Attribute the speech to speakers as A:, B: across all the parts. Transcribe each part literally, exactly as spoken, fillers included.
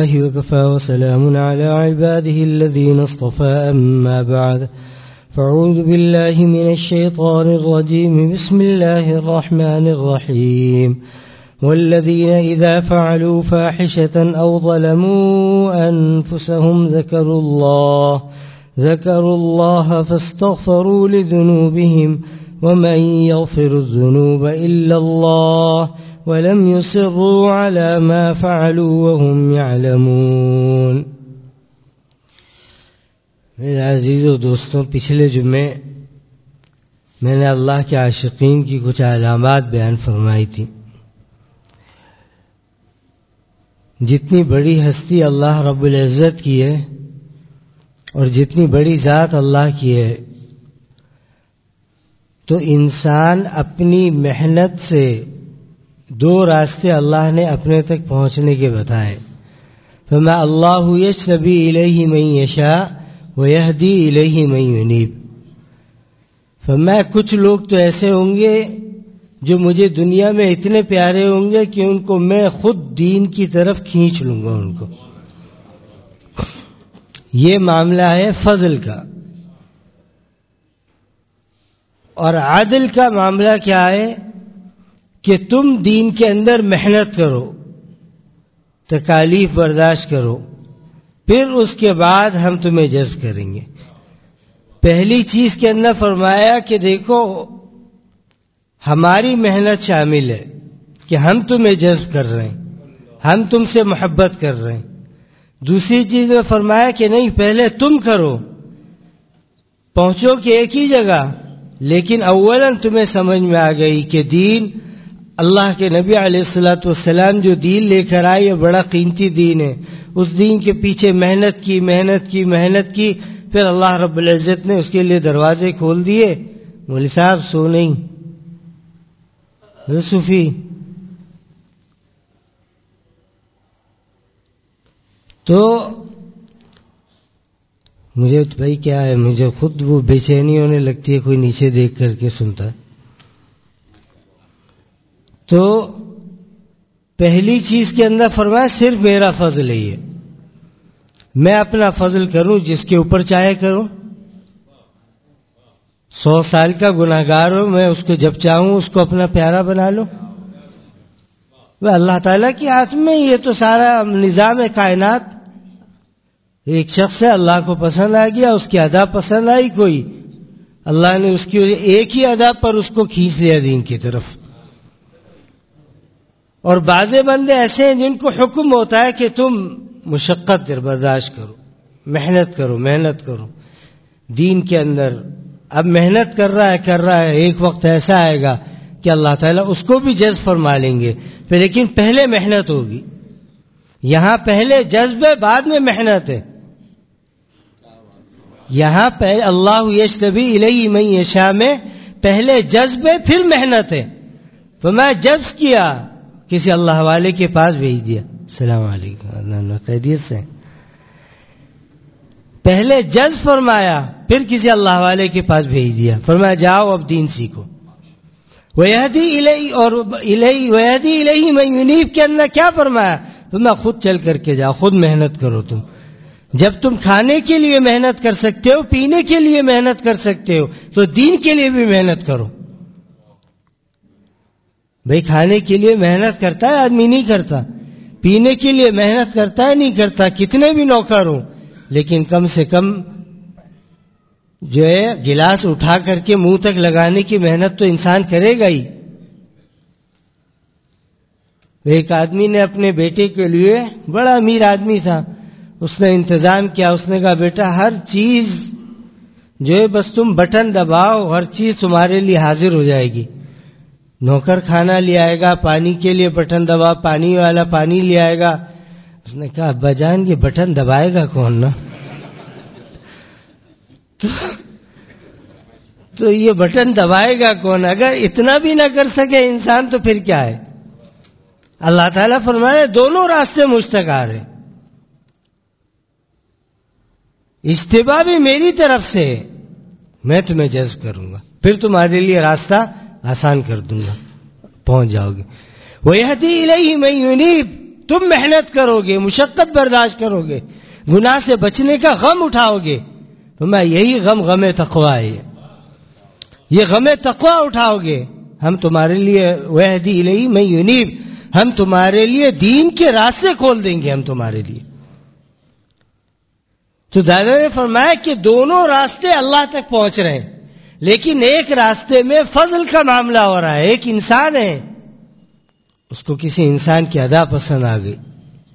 A: وكفى وسلام على عباده الذين اصطفى أما بعد فأعوذ بالله من الشيطان الرجيم بسم الله الرحمن الرحيم والذين إذا فعلوا فاحشة أو ظلموا أنفسهم ذكروا الله ذكروا الله فاستغفروا لذنوبهم ومن يغفر الذنوب إلا الله ولم يصروا على ما فعلوا وهم يعلمون. میرے عزیز و دوستوں، پچھلے جمعے میں نے اللہ کے عاشقین کی کچھ علامات بیان فرمائی تھی. جتنی بڑی ہستی اللہ رب العزت کی ہے اور جتنی بڑی ذات اللہ کی ہے، تو انسان اپنی محنت سے دو راستے اللہ نے اپنے تک پہنچنے کے بتائے. فما اللہ یجتبی الیہ من یشاء ویہدی الیہ من ینیب. فرمایا کچھ لوگ تو ایسے ہوں گے جو مجھے دنیا میں اتنے پیارے ہوں گے کہ ان کو میں خود دین کی طرف کھینچ لوں گا ان کو. یہ معاملہ ہے فضل کا. اور عدل کا معاملہ کیا ہے کہ تم دین کے اندر محنت کرو، تکالیف برداشت کرو، پھر اس کے بعد ہم تمہیں جذب کریں گے. پہلی چیز کے اندر فرمایا کہ دیکھو ہماری محنت شامل ہے کہ ہم تمہیں جذب کر رہے ہیں، ہم تم سے محبت کر رہے ہیں. دوسری چیز میں فرمایا کہ نہیں، پہلے تم کرو، پہنچو کہ ایک ہی جگہ، لیکن اولاً تمہیں سمجھ میں آ گئی کہ دین اللہ کے نبی علیہ الصلوۃ والسلام جو دین لے کر آئے یہ بڑا قیمتی دین ہے. اس دین کے پیچھے محنت کی محنت کی محنت کی پھر اللہ رب العزت نے اس کے لیے دروازے کھول دیے. مولوی صاحب سو نہیں صوفی. تو مجھے بھائی کیا ہے، مجھے خود وہ بے چینی ہونے لگتی ہے کوئی نیچے دیکھ کر کے سنتا ہے. تو پہلی چیز کے اندر فرمایا صرف میرا فضل ہے، یہ میں اپنا فضل کروں، جس کے اوپر چاہے کروں. سو سال کا گناہگار ہو، میں اس کو جب چاہوں اس کو اپنا پیارا بنا لوں. وہ اللہ تعالیٰ کی ہاتھ میں یہ تو سارا نظام ہے کائنات. ایک شخص ہے، اللہ کو پسند آ گیا، اس کی ادا پسند آئی کوئی، اللہ نے اس کی ایک ہی ادا پر اس کو کھینچ لیا دین کی طرف. اور بعض بندے ایسے ہیں جن کو حکم ہوتا ہے کہ تم مشقت برداشت کرو، محنت کرو محنت کرو دین کے اندر. اب محنت کر رہا ہے کر رہا ہے ایک وقت ایسا آئے گا کہ اللہ تعالیٰ اس کو بھی جذب فرما لیں گے. پھر لیکن پہلے محنت ہوگی. یہاں پہلے جذب ہے، بعد میں محنت ہے. یہاں پہلے اللہ یجتبی الیہ من یشاء میں پہلے جذب ہے پھر محنت ہے. تو میں جذب کیا، کسی اللہ والے کے پاس بھیج دیا، السلام علیکم خیریت سے. پہلے جذب فرمایا پھر کسی اللہ والے کے پاس بھیج دیا، فرمایا جاؤ اب دین سیکھو. وَيَهْدِي إِلَيْهِ اور إِلَيْهِ وَيَهْدِي إِلَيْهِ مَن يُنِيبُ کے اندر کیا فرمایا؟ تمہیں خود چل کر کے جاؤ، خود محنت کرو. تم جب تم کھانے کے لیے محنت کر سکتے ہو، پینے کے لیے محنت کر سکتے ہو، تو دین کے لیے بھی محنت کرو. بھئی کھانے کے لیے محنت کرتا ہے آدمی؟ نہیں کرتا. پینے کے لیے محنت کرتا ہے؟ نہیں کرتا. کتنے بھی نوکر ہوں، لیکن کم سے کم جو ہے گلاس اٹھا کر کے منہ تک لگانے کی محنت تو انسان کرے گا ہی. ایک آدمی نے اپنے بیٹے کے لیے، بڑا امیر آدمی تھا، اس نے انتظام کیا. اس نے کہا بیٹا ہر چیز جو ہے بس تم بٹن دباؤ، ہر چیز تمہارے لیے حاضر ہو جائے گی. نوکر کھانا لے آئے گا، پانی کے لیے بٹن دبا، پانی والا پانی لے آئے گا. اس نے کہا ابا جان یہ بٹن دبائے گا کون نا؟ تو, تو یہ بٹن دبائے گا کون؟ اگر اتنا بھی نہ کر سکے انسان تو پھر کیا ہے؟ اللہ تعالیٰ فرمائے دونوں راستے مجھ تک آ رہے. اجتباع بھی میری طرف سے، میں تمہیں جذب کروں گا، پھر تمہارے لیے راستہ آسان کر دوں گا، پہنچ جاؤ گے. وَيَهْدِي إِلَيْهِ مَن يُنِيبُ تم محنت کرو گے, مشقت برداشت کرو گے, گناہ سے بچنے کا غم اٹھاؤ گے. تو میں یہی غم غم تقویٰ ہے, یہ غم تقویٰ اٹھاؤ گے. ہم تمہارے لیے وہدی الیہ من ینیب, ہم تمہارے لیے دین کے راستے کھول دیں گے ہم تمہارے لیے. تو دادا نے فرمایا کہ دونوں راستے اللہ تک پہنچ رہے ہیں, لیکن ایک راستے میں فضل کا معاملہ ہو رہا ہے. ایک انسان ہے, اس کو کسی انسان کی ادا پسند آ گئی,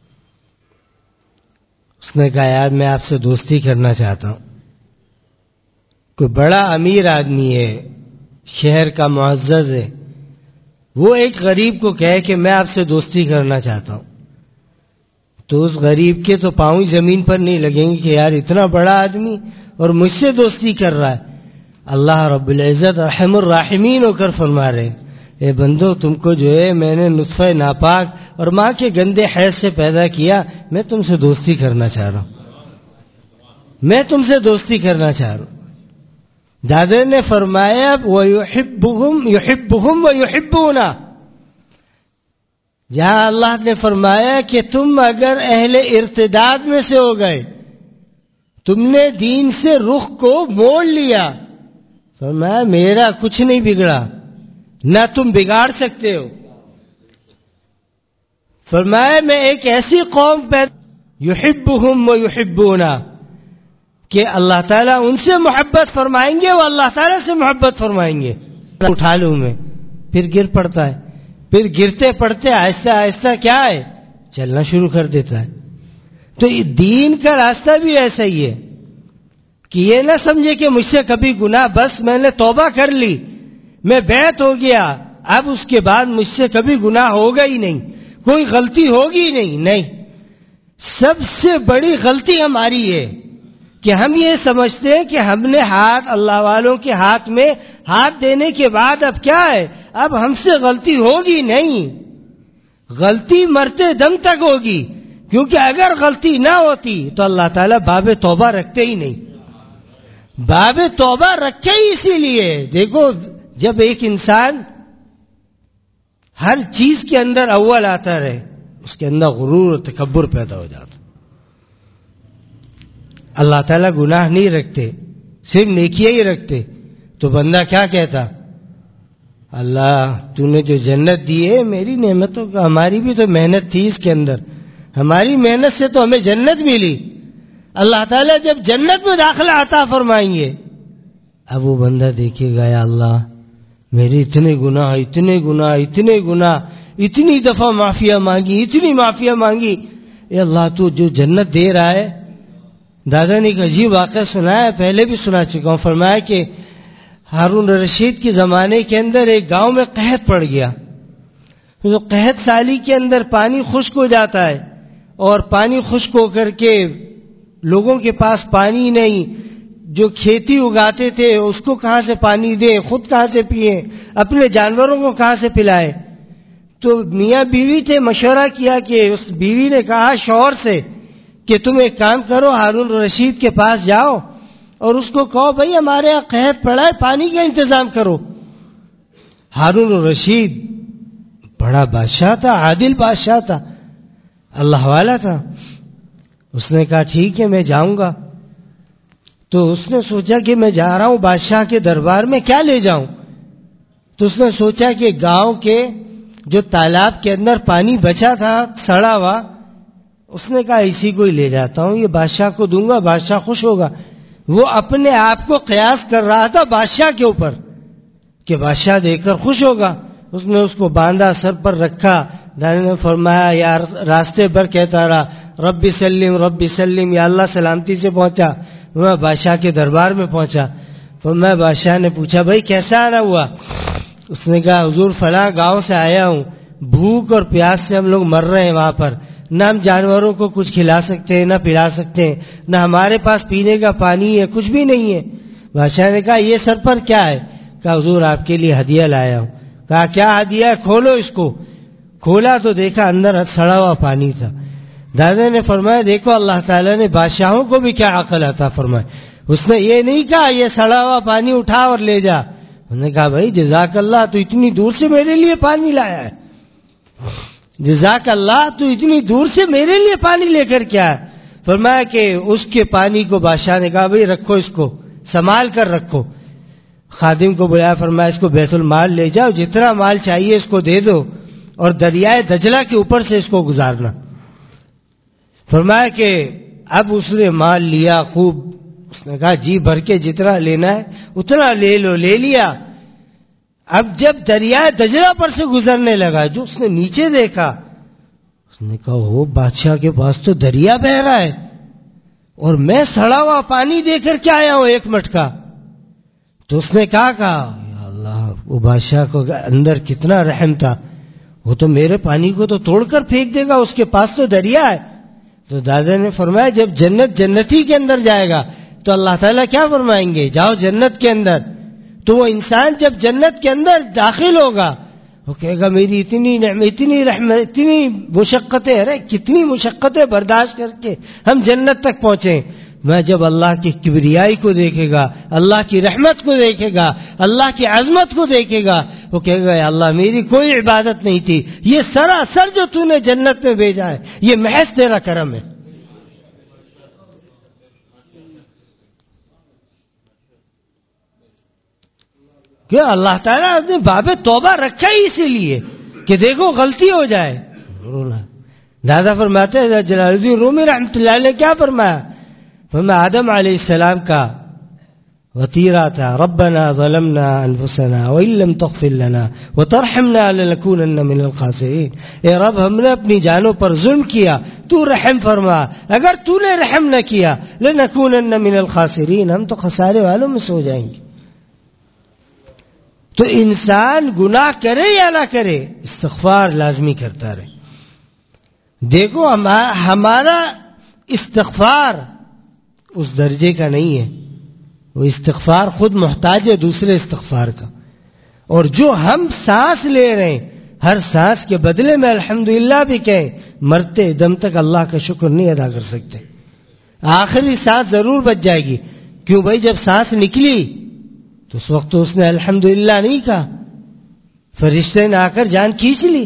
A: اس نے کہا یار میں آپ سے دوستی کرنا چاہتا ہوں. کوئی بڑا امیر آدمی ہے, شہر کا معزز ہے, وہ ایک غریب کو کہے کہ میں آپ سے دوستی کرنا چاہتا ہوں, تو اس غریب کے تو پاؤں زمین پر نہیں لگیں گے کہ یار اتنا بڑا آدمی اور مجھ سے دوستی کر رہا ہے. اللہ رب العزت رحم الراحمین ہو کر فرما رہے, اے بندو تم کو جو ہے میں نے نطفہ ناپاک اور ماں کے گندے حیض سے پیدا کیا, میں تم سے دوستی کرنا چاہ رہا ہوں, میں تم سے دوستی کرنا چاہ رہا ہوں. دادا نے فرمایا وَيُحِبُّهُمْ يُحِبُّهُمْ وَيُحِبُّونَ, جہاں اللہ نے فرمایا کہ تم اگر اہل ارتداد میں سے ہو گئے, تم نے دین سے رخ کو موڑ لیا, فرمایا میرا کچھ نہیں بگڑا, نہ تم بگاڑ سکتے ہو. فرمایا میں ایک ایسی قوم پیدا یحبہم ویحبون, کہ اللہ تعالیٰ ان سے محبت فرمائیں گے, وہ اللہ تعالیٰ سے محبت فرمائیں گے. اٹھا لوں میں, پھر گر پڑتا ہے, پھر گرتے پڑتے آہستہ آہستہ کیا ہے چلنا شروع کر دیتا ہے. تو دین کا راستہ بھی ایسا ہی ہے کہ یہ نہ سمجھے کہ مجھ سے کبھی گناہ, بس میں نے توبہ کر لی, میں بیعت ہو گیا, اب اس کے بعد مجھ سے کبھی گناہ ہوگا ہی نہیں, کوئی غلطی ہوگی نہیں. نہیں, سب سے بڑی غلطی ہماری ہے کہ ہم یہ سمجھتے ہیں کہ ہم نے ہاتھ اللہ والوں کے ہاتھ میں ہاتھ دینے کے بعد اب کیا ہے, اب ہم سے غلطی ہوگی نہیں. غلطی مرتے دم تک ہوگی, کیونکہ اگر غلطی نہ ہوتی تو اللہ تعالیٰ باب توبہ رکھتے ہی نہیں. باب توبہ رکھے ہی اسی لیے. دیکھو جب ایک انسان ہر چیز کے اندر اول آتا رہے, اس کے اندر غرور و تکبر پیدا ہو جاتا. اللہ تعالیٰ گناہ نہیں رکھتے, صرف نیکیاں ہی رکھتے, تو بندہ کیا کہتا, اللہ تو نے جو جنت دی ہے میری نعمتوں کا, ہماری بھی تو محنت تھی اس کے اندر, ہماری محنت سے تو ہمیں جنت ملی. اللہ تعالیٰ جب جنت میں داخلہ عطا فرمائیں گے, اب وہ بندہ دیکھے گا یا اللہ میرے اتنے گناہ اتنے گناہ اتنے گناہ, اتنی دفعہ معافیہ مانگی اتنی معافیہ مانگی, اے اللہ تو جو جنت دے رہا ہے. دادا نے ایک عجیب واقعہ سنایا ہے, پہلے بھی سنا چکا ہوں. فرمایا کہ ہارون رشید کے زمانے کے اندر ایک گاؤں میں قحط پڑ گیا. تو قحط سالی کے اندر پانی خشک ہو جاتا ہے, اور پانی خشک ہو کر کے لوگوں کے پاس پانی نہیں, جو کھیتی اگاتے تھے اس کو کہاں سے پانی دیں, خود کہاں سے پئیں, اپنے جانوروں کو کہاں سے پلائیں. تو میاں بیوی تھے, مشورہ کیا کہ اس بیوی نے کہا شوہر سے کہ تم ایک کام کرو, ہارون رشید کے پاس جاؤ اور اس کو کہو بھائی ہمارے یہاں قحط پڑا ہے, پانی کا انتظام کرو. ہارون رشید بڑا بادشاہ تھا, عادل بادشاہ تھا, اللہ والا تھا. اس نے کہا ٹھیک ہے میں جاؤں گا. تو اس نے سوچا کہ میں جا رہا ہوں بادشاہ کے دربار میں, کیا لے جاؤں. تو اس نے سوچا کہ گاؤں کے جو تالاب کے اندر پانی بچا تھا سڑا ہوا, اس نے کہا اسی کو ہی لے جاتا ہوں, یہ بادشاہ کو دوں گا, بادشاہ خوش ہوگا. وہ اپنے آپ کو قیاس کر رہا تھا بادشاہ کے اوپر کہ بادشاہ دے کر خوش ہوگا. اس نے اس کو باندھا, سر پر رکھا. دادا نے فرمایا یار راستے پر کہتا رہا رب سلم رب سلم, یا اللہ سلامتی سے پہنچا. میں بادشاہ کے دربار میں پہنچا تو میں بادشاہ نے پوچھا بھائی کیسا آنا ہوا. اس نے کہا حضور فلاں گاؤں سے آیا ہوں, بھوک اور پیاس سے ہم لوگ مر رہے ہیں وہاں پر, نہ ہم جانوروں کو کچھ کھلا سکتے ہیں نہ پلا سکتے ہیں, نہ ہمارے پاس پینے کا پانی ہے, کچھ بھی نہیں ہے. بادشاہ نے کہا یہ سر پر کیا ہے. کہا حضور آپ کے لیے ہدیہ لایا ہوں. کہا کیا ہدیہ ہے, کھولو اس کو. کھولا تو دیکھا اندر سڑا ہوا پانی تھا. دادا نے فرمایا دیکھو اللہ تعالیٰ نے بادشاہوں کو بھی کیا عقل عطا فرمائی. اس نے یہ نہیں کہا یہ سڑا ہوا پانی اٹھا اور لے جا. انہوں نے کہا بھائی جزاک اللہ, تو اتنی دور سے میرے لیے پانی لایا ہے. جزاک اللہ، تو اتنی دور سے میرے لیے پانی لے کر کیا ہے؟ فرمایا کہ اس کے پانی کو بادشاہ نے کہا بھئی رکھو، اس کو سنبھال کر رکھو. خادم کو بلایا، فرمایا اس کو بیت المال لے جاؤ، جتنا مال چاہیے اس کو دے دو اور دریائے دجلہ کے اوپر سے اس کو گزارنا. فرمایا کہ اب اس نے مال لیا خوب، اس نے کہا جی بھر کے جتنا لینا ہے اتنا لے لو. لے لیا. اب جب دریائے دجلہ پر سے گزرنے لگا، جو اس نے نیچے دیکھا، اس نے کہا وہ بادشاہ کے پاس تو دریا بہ رہا ہے اور میں سڑا ہوا پانی دے کر کے آیا ہوں ایک مٹکا. تو اس نے کہا کہا یا اللہ، وہ بادشاہ کو اندر کتنا رحم تھا، وہ تو میرے پانی کو تو توڑ کر پھینک دے گا، اس کے پاس تو دریا ہے. تو دادا نے فرمایا جب جنت جنتی کے اندر جائے گا تو اللہ تعالیٰ کیا فرمائیں گے؟ جاؤ جنت کے اندر. تو وہ انسان جب جنت کے اندر داخل ہوگا وہ کہے گا میری اتنی نعمت، اتنی رحمت، اتنی مشقتیں، ارے کتنی مشقتیں برداشت کر کے ہم جنت تک پہنچے. میں جب اللہ کی کبریائی کو دیکھے گا، اللہ کی رحمت کو دیکھے گا، اللہ کی عظمت کو دیکھے گا، وہ کہے گا یا اللہ میری کوئی عبادت نہیں تھی، یہ سراسر جو تو نے جنت میں بھیجا ہے یہ محض تیرا کرم ہے. کہ اللہ تعالیٰ نے باب توبہ رکھا ہی اسی لیے کہ دیکھو غلطی ہو جائے. دادا فرماتے ہیں جلال الدین رومی رحمۃ اللہ علیہ کیا فرمایا؟ فرمایا آدم علیہ السلام کا وطیرہ تھا ربنا ظلمنا انفسنا وان لم تغفر لنا وترحمنا لنكونن من الخاسرین. اے رب ہم نے اپنی جانوں پر ظلم کیا، تو رحم فرما، اگر تو نے رحم نہ کیا لنكونن من الخاسرین، ہم تو خسارے والوں میں سے ہو جائیں گے. تو انسان گناہ کرے یا نہ کرے استغفار لازمی کرتا رہے. دیکھو ہمارا استغفار اس درجے کا نہیں ہے، وہ استغفار خود محتاج ہے دوسرے استغفار کا. اور جو ہم سانس لے رہے ہیں ہر سانس کے بدلے میں الحمدللہ بھی کہیں، مرتے دم تک اللہ کا شکر نہیں ادا کر سکتے. آخری سانس ضرور بچ جائے گی. کیوں بھائی؟ جب سانس نکلی تو اس وقت تو اس نے الحمدللہ نہیں کہا، فرشتے نے آ کر جان کھینچ لی،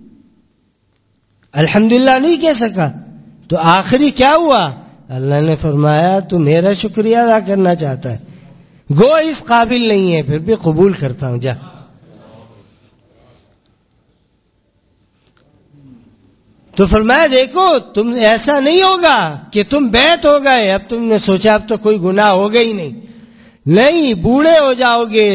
A: الحمدللہ نہیں کہہ سکا. تو آخری کیا ہوا؟ اللہ نے فرمایا تو میرا شکریہ ادا کرنا چاہتا ہے، گو اس قابل نہیں ہے، پھر بھی قبول کرتا ہوں، جا. تو فرمایا دیکھو تم ایسا نہیں ہوگا کہ تم بیت ہو گئے، اب تم نے سوچا اب تو کوئی گناہ ہوگا ہی نہیں. نہیں، بوڑھے ہو جاؤ گے،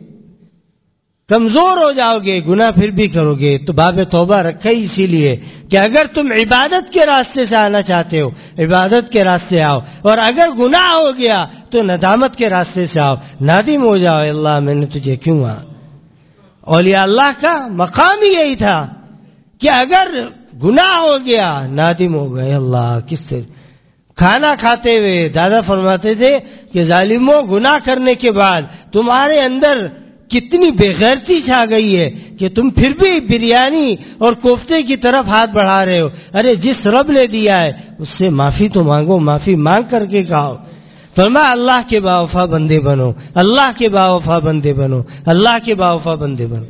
A: کمزور ہو جاؤ گے، گناہ پھر بھی کرو گے. تو باب توبہ رکھا ہی اسی لیے کہ اگر تم عبادت کے راستے سے آنا چاہتے ہو عبادت کے راستے آؤ، اور اگر گناہ ہو گیا تو ندامت کے راستے سے آؤ، نادم ہو جاؤ اللہ میں نے تجھے کیوں آ. اولیاء اللہ کا مقام ہی یہی تھا کہ اگر گناہ ہو گیا نادم ہو گئے اللہ کس سے. کھانا کھاتے ہوئے دادا فرماتے تھے کہ ظالموں گناہ کرنے کے بعد تمہارے اندر کتنی بے غیرتی چھا گئی ہے کہ تم پھر بھی بریانی اور کوفتے کی طرف ہاتھ بڑھا رہے ہو. ارے جس رب نے دیا ہے اس سے معافی تو مانگو، معافی مانگ کر کے کہو. فرمایا اللہ کے باوفا بندے بنو، اللہ کے باوفا بندے بنو، اللہ کے باوفا بندے بنو.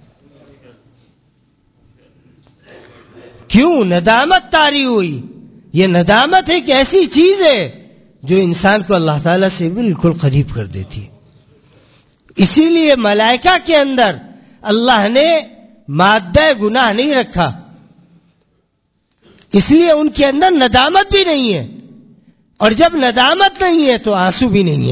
A: کیوں ندامت طاری ہوئی؟ یہ ندامت ایک ایسی چیز ہے جو انسان کو اللہ تعالیٰ سے بالکل قریب کر دیتی ہے. اسی لیے ملائکہ کے اندر اللہ نے مادہ گناہ نہیں رکھا، اس لیے ان کے اندر ندامت بھی نہیں ہے، اور جب ندامت نہیں ہے تو آنسو بھی نہیں ہے.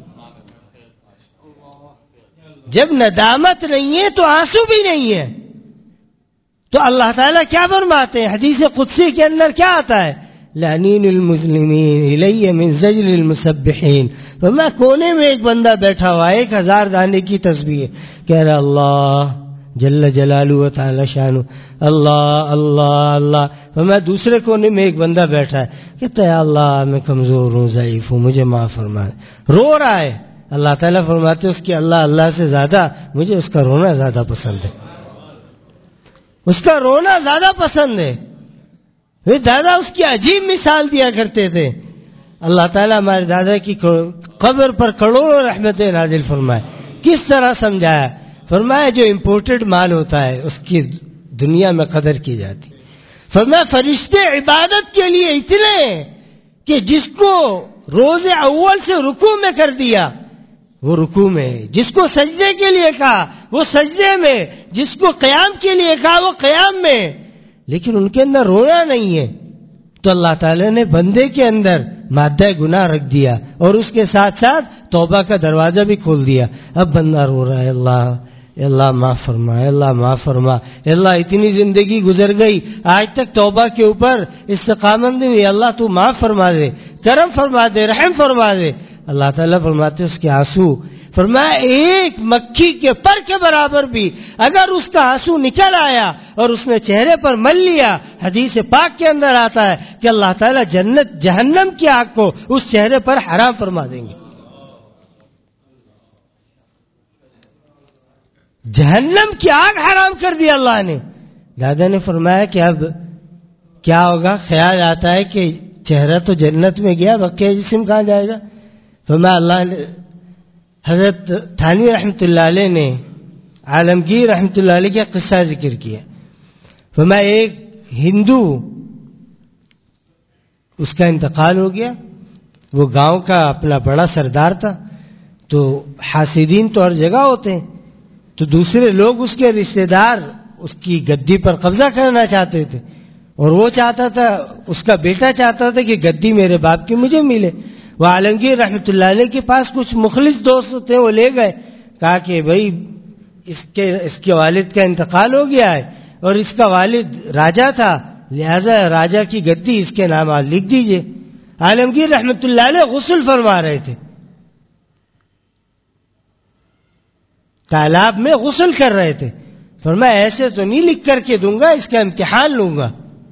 A: جب ندامت نہیں ہے تو آنسو بھی نہیں ہے. تو اللہ تعالیٰ کیا فرماتے ہیں حدیث قدسی کے اندر؟ کیا آتا ہے؟ لعنین المسلمین الی من زجر المسبحین. تو میں کونے میں ایک بندہ بیٹھا ہوا ایک ہزار دانے کی تسبیح کہہ رہا اللہ جل جلالہ و تعالی شانہ اللہ اللہ اللہ. تو میں دوسرے کونے میں ایک بندہ بیٹھا ہے کہتا ہے اللہ میں کمزور ہوں، ضعیف ہوں، مجھے معاف فرما. رو رہا ہے. اللہ تعالیٰ فرماتے اس کی اللہ اللہ سے زیادہ مجھے اس کا رونا زیادہ پسند ہے، اس کا رونا زیادہ پسند ہے. دادا اس کی عجیب مثال دیا کرتے تھے. اللہ تعالیٰ ہمارے دادا کی قبر پر کروڑوں رحمتیں نازل فرمائے. کس طرح سمجھایا؟ فرمایا جو امپورٹڈ مال ہوتا ہے اس کی دنیا میں قدر کی جاتی. فرمایا فرشتے عبادت کے لیے اتنے ہیں کہ جس کو روز اول سے رکوع میں کر دیا وہ رکوع میں، جس کو سجدے کے لیے کہا وہ سجدے میں، جس کو قیام کے لیے کہا وہ قیام میں، لیکن ان کے اندر رونا نہیں ہے. تو اللہ تعالی نے بندے کے اندر مادہ گناہ رکھ دیا اور اس کے ساتھ ساتھ توبہ کا دروازہ بھی کھول دیا. اب بندہ رو رہا ہے، اللہ اللہ معاف فرما، اللہ معاف فرما، اللہ اتنی زندگی گزر گئی آج تک توبہ کے اوپر استقامت نہیں ہوئی، اللہ تو معاف فرما دے، کرم فرما دے، رحم فرما دے. اللہ تعالیٰ فرماتے اس کے آنسو، فرمایا ایک مکھی کے پر کے برابر بھی اگر اس کا آنسو نکل آیا اور اس نے چہرے پر مل لیا، حدیث پاک کے اندر آتا ہے کہ اللہ تعالیٰ جنت جہنم کی آگ کو اس چہرے پر حرام فرما دیں گے. جہنم کی آگ حرام کر دی اللہ نے. دادا نے فرمایا کہ اب کیا ہوگا؟ خیال آتا ہے کہ چہرہ تو جنت میں گیا، بقیہ جسم کہاں جائے گا؟ فرمایا اللہ نے، حضرت تھانوی رحمۃ اللہ علیہ نے عالمگیر رحمۃ اللہ علیہ کا قصہ ذکر کیا. فرمایا ایک ہندو، اس کا انتقال ہو گیا، وہ گاؤں کا اپنا بڑا سردار تھا. تو حاسدین تو ہر جگہ ہوتے ہیں، تو دوسرے لوگ اس کے رشتہ دار اس کی گدی پر قبضہ کرنا چاہتے تھے، اور وہ چاہتا تھا، اس کا بیٹا چاہتا تھا کہ گدی میرے باپ کی مجھے ملے. وہ عالمگیر رحمۃ اللہ علیہ کے پاس کچھ مخلص دوست تھے، وہ لے گئے، کہا کہ بھائی اس کے اس کے والد کا انتقال ہو گیا ہے اور اس کا والد راجا تھا، لہذا راجا کی گدی اس کے نام لکھ دیجئے. عالمگیر رحمۃ اللہ علیہ غسل فرما رہے تھے، تالاب میں غسل کر رہے تھے. فرمایا ایسے تو نہیں لکھ کر کے دوں گا، اس کا امتحان لوں گا،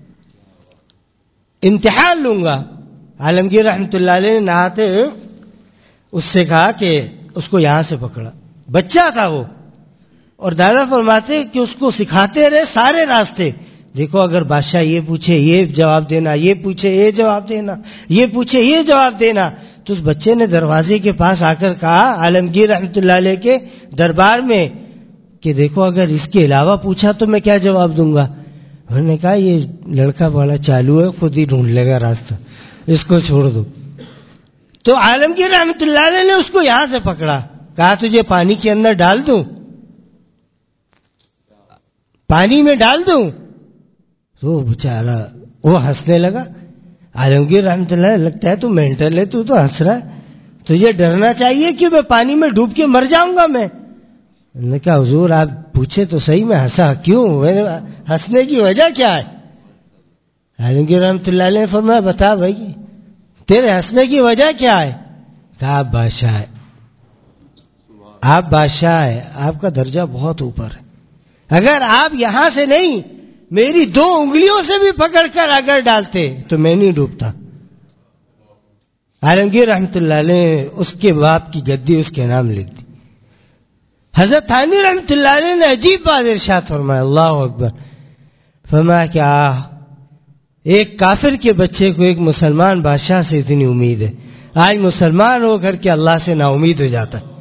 A: امتحان لوں گا. عالمگیر رحمۃ اللہ علیہ نے نہاتے اس سے کہا کہ اس کو یہاں سے پکڑا. بچہ تھا وہ، اور دادا فرماتے کہ اس کو سکھاتے رہے سارے راستے. دیکھو اگر بادشاہ یہ پوچھے یہ جواب دینا، یہ پوچھے یہ جواب دینا، یہ پوچھے یہ جواب دینا. تو اس بچے نے دروازے کے پاس آ کر کہا عالمگیر رحمۃ اللہ علیہ کے دربار میں کہ دیکھو اگر اس کے علاوہ پوچھا تو میں کیا جواب دوں گا. انہوں نے کہا یہ لڑکا بڑا چالو ہے، خود ہی ڈھونڈ لے گا راستہ، اس کو چھوڑ دو. تو عالمگیر رحمۃ اللہ علیہ نے اس کو یہاں سے پکڑا، کہا تجھے پانی کے اندر ڈال دوں، پانی میں ڈال دوں. تو بیچارہ وہ ہنسنے لگا. عالمگیر رحمۃ اللہ علیہ، لگتا ہے تو مینٹل ہے، تو تو ہنس رہا ہے، تجھے ڈرنا چاہیے کہ میں پانی میں ڈوب کے مر جاؤں گا. میں نے کہا حضور آپ پوچھے تو صحیح، میں ہنسا کیوں؟ ہنسنے کی وجہ کیا ہے؟ عالمگیر رحمۃ اللہ علیہ نے فرمایا بتا بھائی تیرے ہنسنے کی وجہ کیا ہے؟ کہا آپ بادشاہ ہے، آپ بادشاہ ہے، آپ کا درجہ بہت اوپر ہے، اگر آپ یہاں سے نہیں میری دو انگلیوں سے بھی پکڑ کر اگر ڈالتے تو میں نہیں ڈوبتا. عالمگیر رحمۃ اللہ علیہ نے اس کے باپ کی گدی اس کے نام لکھ دی. حضرت تھانوی رحمۃ اللہ علیہ نے عجیب بات ارشاد فرمایا، اللہ اکبر. فرمایا کہ آہ ایک کافر کے بچے کو ایک مسلمان بادشاہ سے اتنی امید ہے، آج مسلمان ہو کر کے اللہ سے نا امید ہو جاتا ہے.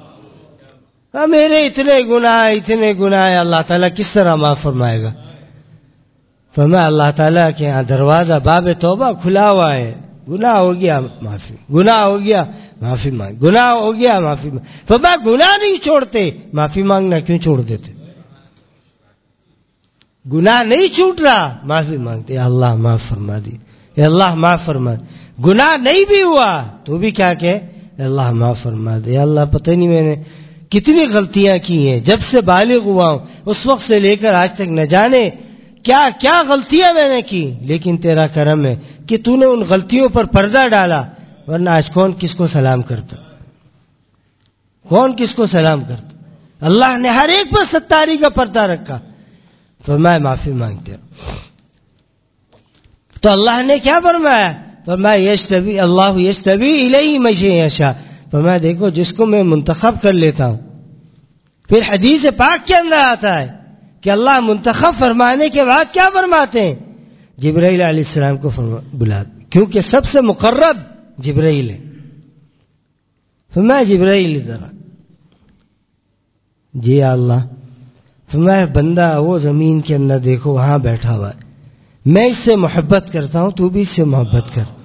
A: میرے اتنے گناہ اتنے گناہ اللہ تعالیٰ کس طرح معاف فرمائے گا؟ فرمایا اللہ تعالیٰ کے یہاں دروازہ باب توبہ کھلا ہوا ہے، گناہ ہو گیا معافی، گناہ ہو گیا معافی مانگ، گناہ ہو گیا معافی مانگ. فرمایا گناہ نہیں چھوڑتے، معافی مانگنا کیوں چھوڑ دیتے؟ گناہ نہیں چھوٹ رہا، معافی مانگتے، یا اللہ معاف فرما دی، یا اللہ معاف فرما دی. گناہ نہیں بھی ہوا تو بھی کیا کہ اللہ معاف فرما دے. یا اللہ پتہ نہیں میں نے کتنی غلطیاں کی ہیں جب سے بالغ ہوا ہوں، اس وقت سے لے کر آج تک نہ جانے کیا کیا غلطیاں میں نے کی، لیکن تیرا کرم ہے کہ تو نے ان غلطیوں پر پردہ ڈالا، ورنہ آج کون کس کو سلام کرتا، کون کس کو سلام کرتا. اللہ نے ہر ایک پر ستاری کا پردہ رکھا. فرمایا معافی مانگتے ہو. تو اللہ نے کیا فرمایا؟ فرمایا یشتبی اللہ یشتبی الیہ من یشاء. فرمایا دیکھو جس کو میں منتخب کر لیتا ہوں. پھر حدیث پاک کے اندر آتا ہے کہ اللہ منتخب فرمانے کے بعد کیا فرماتے ہیں؟ جبرائیل علیہ السلام کو بلا، کیونکہ سب سے مقرب جبرائیل ہے. فرمایا جبرائیل ذرا، جی اللہ فرمایا بندہ وہ زمین کے اندر دیکھو وہاں بیٹھا ہوا ہے، میں اس سے محبت کرتا ہوں، تو بھی اس سے محبت کر.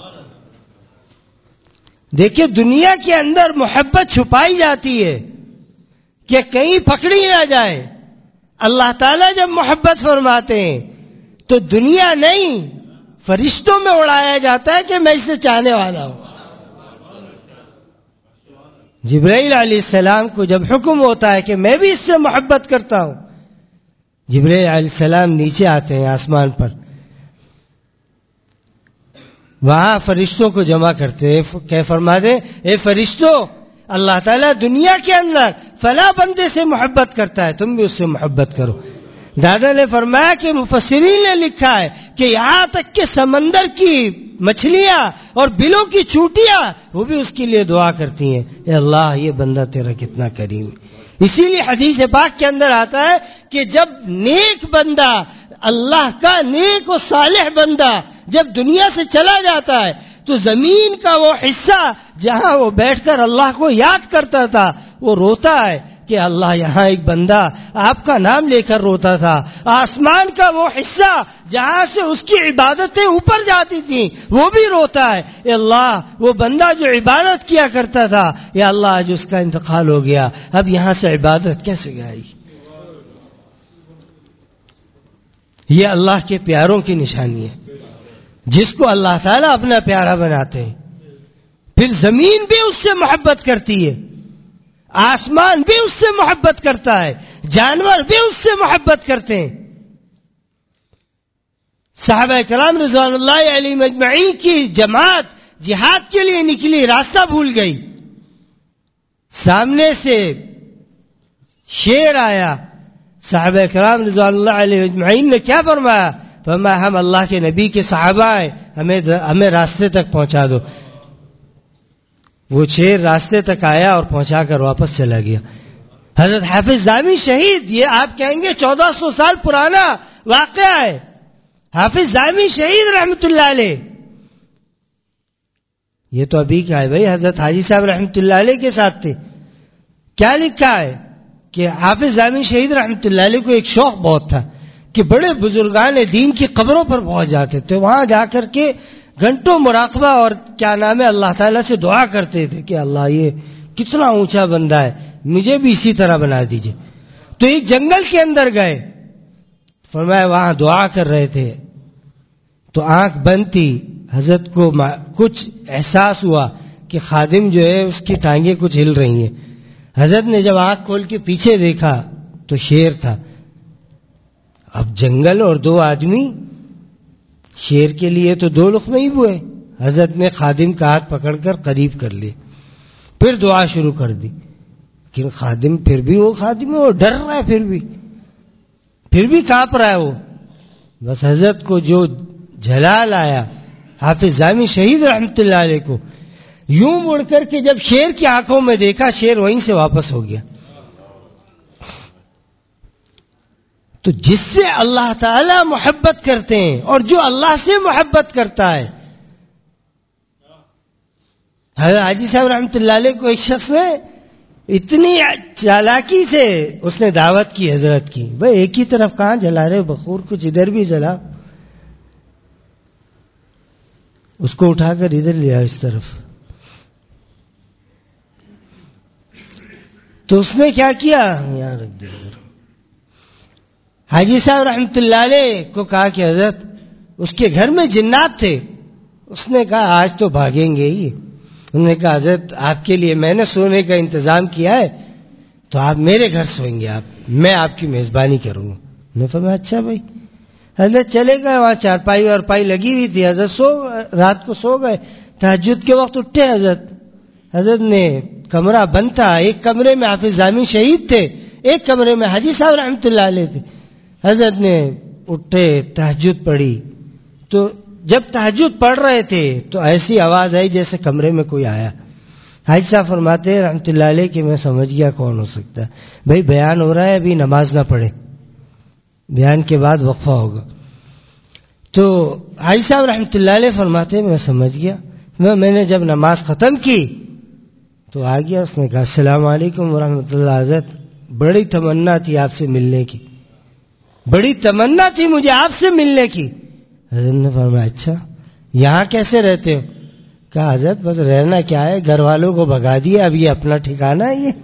A: دیکھیے دنیا کے اندر محبت چھپائی جاتی ہے کہ کہیں پکڑی نہ جائے. اللہ تعالیٰ جب محبت فرماتے ہیں تو دنیا نہیں فرشتوں میں اڑایا جاتا ہے کہ میں اس سے چاہنے والا ہوں. جبرائیل علیہ السلام کو جب حکم ہوتا ہے کہ میں بھی اس سے محبت کرتا ہوں، جبرائیل علیہ السلام نیچے آتے ہیں آسمان پر، وہاں فرشتوں کو جمع کرتے ہیں کہ فرما دیں اے فرشتوں، اللہ تعالیٰ دنیا کے اندر فلاں بندے سے محبت کرتا ہے، تم بھی اس سے محبت کرو. دادا نے فرمایا کہ مفسرین نے لکھا ہے کہ یہاں تک کہ سمندر کی مچھلیاں اور بلوں کی چوٹیاں وہ بھی اس کے لیے دعا کرتی ہیں، اے اللہ یہ بندہ تیرا کتنا کریم ہے. اسی لیے حدیث پاک کے اندر آتا ہے کہ جب نیک بندہ، اللہ کا نیک و صالح بندہ جب دنیا سے چلا جاتا ہے تو زمین کا وہ حصہ جہاں وہ بیٹھ کر اللہ کو یاد کرتا تھا وہ روتا ہے کہ اللہ یہاں ایک بندہ آپ کا نام لے کر روتا تھا. آسمان کا وہ حصہ جہاں سے اس کی عبادتیں اوپر جاتی تھیں وہ بھی روتا ہے، اے اللہ وہ بندہ جو عبادت کیا کرتا تھا، یا اللہ آج اس کا انتقال ہو گیا، اب یہاں سے عبادت کیسے گئی. یہ اللہ کے پیاروں کی نشانی ہے، جس کو اللہ تعالیٰ اپنا پیارا بناتے ہیں. پھر زمین بھی اس سے محبت کرتی ہے، آسمان بھی اس سے محبت کرتا ہے، جانور بھی اس سے محبت کرتے ہیں. صحابہ کرام رضوان اللہ علیہم اجمعین کی جماعت جہاد کے لیے نکلی، راستہ بھول گئی، سامنے سے شیر آیا. صحابہ کرام رضوان اللہ علیہ اجمعین نے کیا فرمایا؟ فرمایا ہم اللہ کے نبی کے صحابہ ہیں، ہمیں ہمیں راستے تک پہنچا دو. وہ شیر راستے تک آیا اور پہنچا کر واپس چلا گیا. حضرت حافظ ظامی شہید، یہ آپ کہیں گے چودہ سو سال پرانا واقعہ ہے. حافظ ظامی شہید رحمت اللہ علیہ، یہ تو ابھی کا ہے بھائی، حضرت حاجی صاحب رحمت اللہ علیہ کے ساتھ تھے. کیا لکھا ہے کہ حافظ ظامی شہید رحمت اللہ علیہ کو ایک شوق بہت تھا کہ بڑے بزرگان دین کی قبروں پر پہنچ جاتے تھے، وہاں جا کر کے گھنٹوں مراقبہ اور کیا نام ہے اللہ تعالیٰ سے دعا کرتے تھے کہ اللہ یہ کتنا اونچا بندہ ہے، مجھے بھی اسی طرح بنا دیجئے. تو ایک جنگل کے اندر گئے، فرمایا وہاں دعا کر رہے تھے تو آنکھ بند تھی. حضرت کو کچھ احساس ہوا کہ خادم جو ہے اس کی ٹانگیں کچھ ہل رہی ہیں. حضرت نے جب آنکھ کھول کے پیچھے دیکھا تو شیر تھا. اب جنگل اور دو آدمی، شیر کے لیے تو دو لقمے ہی ہوئے. حضرت نے خادم کا ہاتھ پکڑ کر قریب کر لیے، پھر دعا شروع کر دی. لیکن خادم پھر بھی وہ خادم ہے، وہ ڈر رہا ہے، پھر بھی پھر بھی کانپ رہا ہے وہ. بس حضرت کو جو جلال آیا حافظ ظامی شہید رحمت اللہ علیہ کو، یوں مڑ کر کے جب شیر کی آنکھوں میں دیکھا، شیر وہیں سے واپس ہو گیا. تو جس سے اللہ تعالی محبت کرتے ہیں اور جو اللہ سے محبت کرتا ہے. حضرت حاجی صاحب رحمت اللہ علیہ کو ایک شخص نے اتنی چالاکی سے اس نے دعوت کی حضرت کی، بھائی ایک ہی طرف کہاں جلا رہے بخور، کچھ ادھر بھی جلا. اس کو اٹھا کر ادھر لیا اس طرف. تو اس نے کیا کیا، یہاں رکھ دیا. حاجی صاحب رحمت اللہ علیہ کو کہا کہ حضرت اس کے گھر میں جنات تھے. اس نے کہا آج تو بھاگیں گے ہی. انہوں نے کہا حضرت آپ کے لیے میں نے سونے کا انتظام کیا ہے تو آپ میرے گھر سوئیں گے، آپ میں آپ کی میزبانی کروں گا. میں نے فرمایا اچھا بھائی. حضرت چلے گئے، وہاں چارپائی اور پائی لگی ہوئی تھی. حضرت سو رات کو سو گئے. تہجد کے وقت اٹھے حضرت. حضرت نے کمرہ بند تھا، ایک کمرے میں حافظ ظامی شہید تھے، ایک کمرے میں حاجی صاحب رحمت اللہ علیہ تھے. حضرت نے اٹھے، تہجد پڑھی. تو جب تہجد پڑھ رہے تھے تو ایسی آواز آئی جیسے کمرے میں کوئی آیا. حاجی صاحب فرماتے ہیں رحمت اللہ علیہ کہ میں سمجھ گیا کون ہو سکتا ہے. بھائی بیان ہو رہا ہے، ابھی نماز نہ پڑھے، بیان کے بعد وقفہ ہوگا. تو حاجی صاحب رحمت اللہ علیہ فرماتے ہیں میں سمجھ گیا. میں نے جب نماز ختم کی تو آ گیا. اس نے کہا السلام علیکم ورحمۃ اللہ. حضرت بڑی تمنا تھی آپ سے ملنے کی، بڑی تمنا تھی مجھے آپ سے ملنے کی۔ حضرت نے فرمایا اچھا یہاں کیسے رہتے ہو؟ کہا حضرت بس رہنا کیا ہے، گھر والوں کو بھگا دیا، اب یہ اپنا ٹھکانہ ہے یہ۔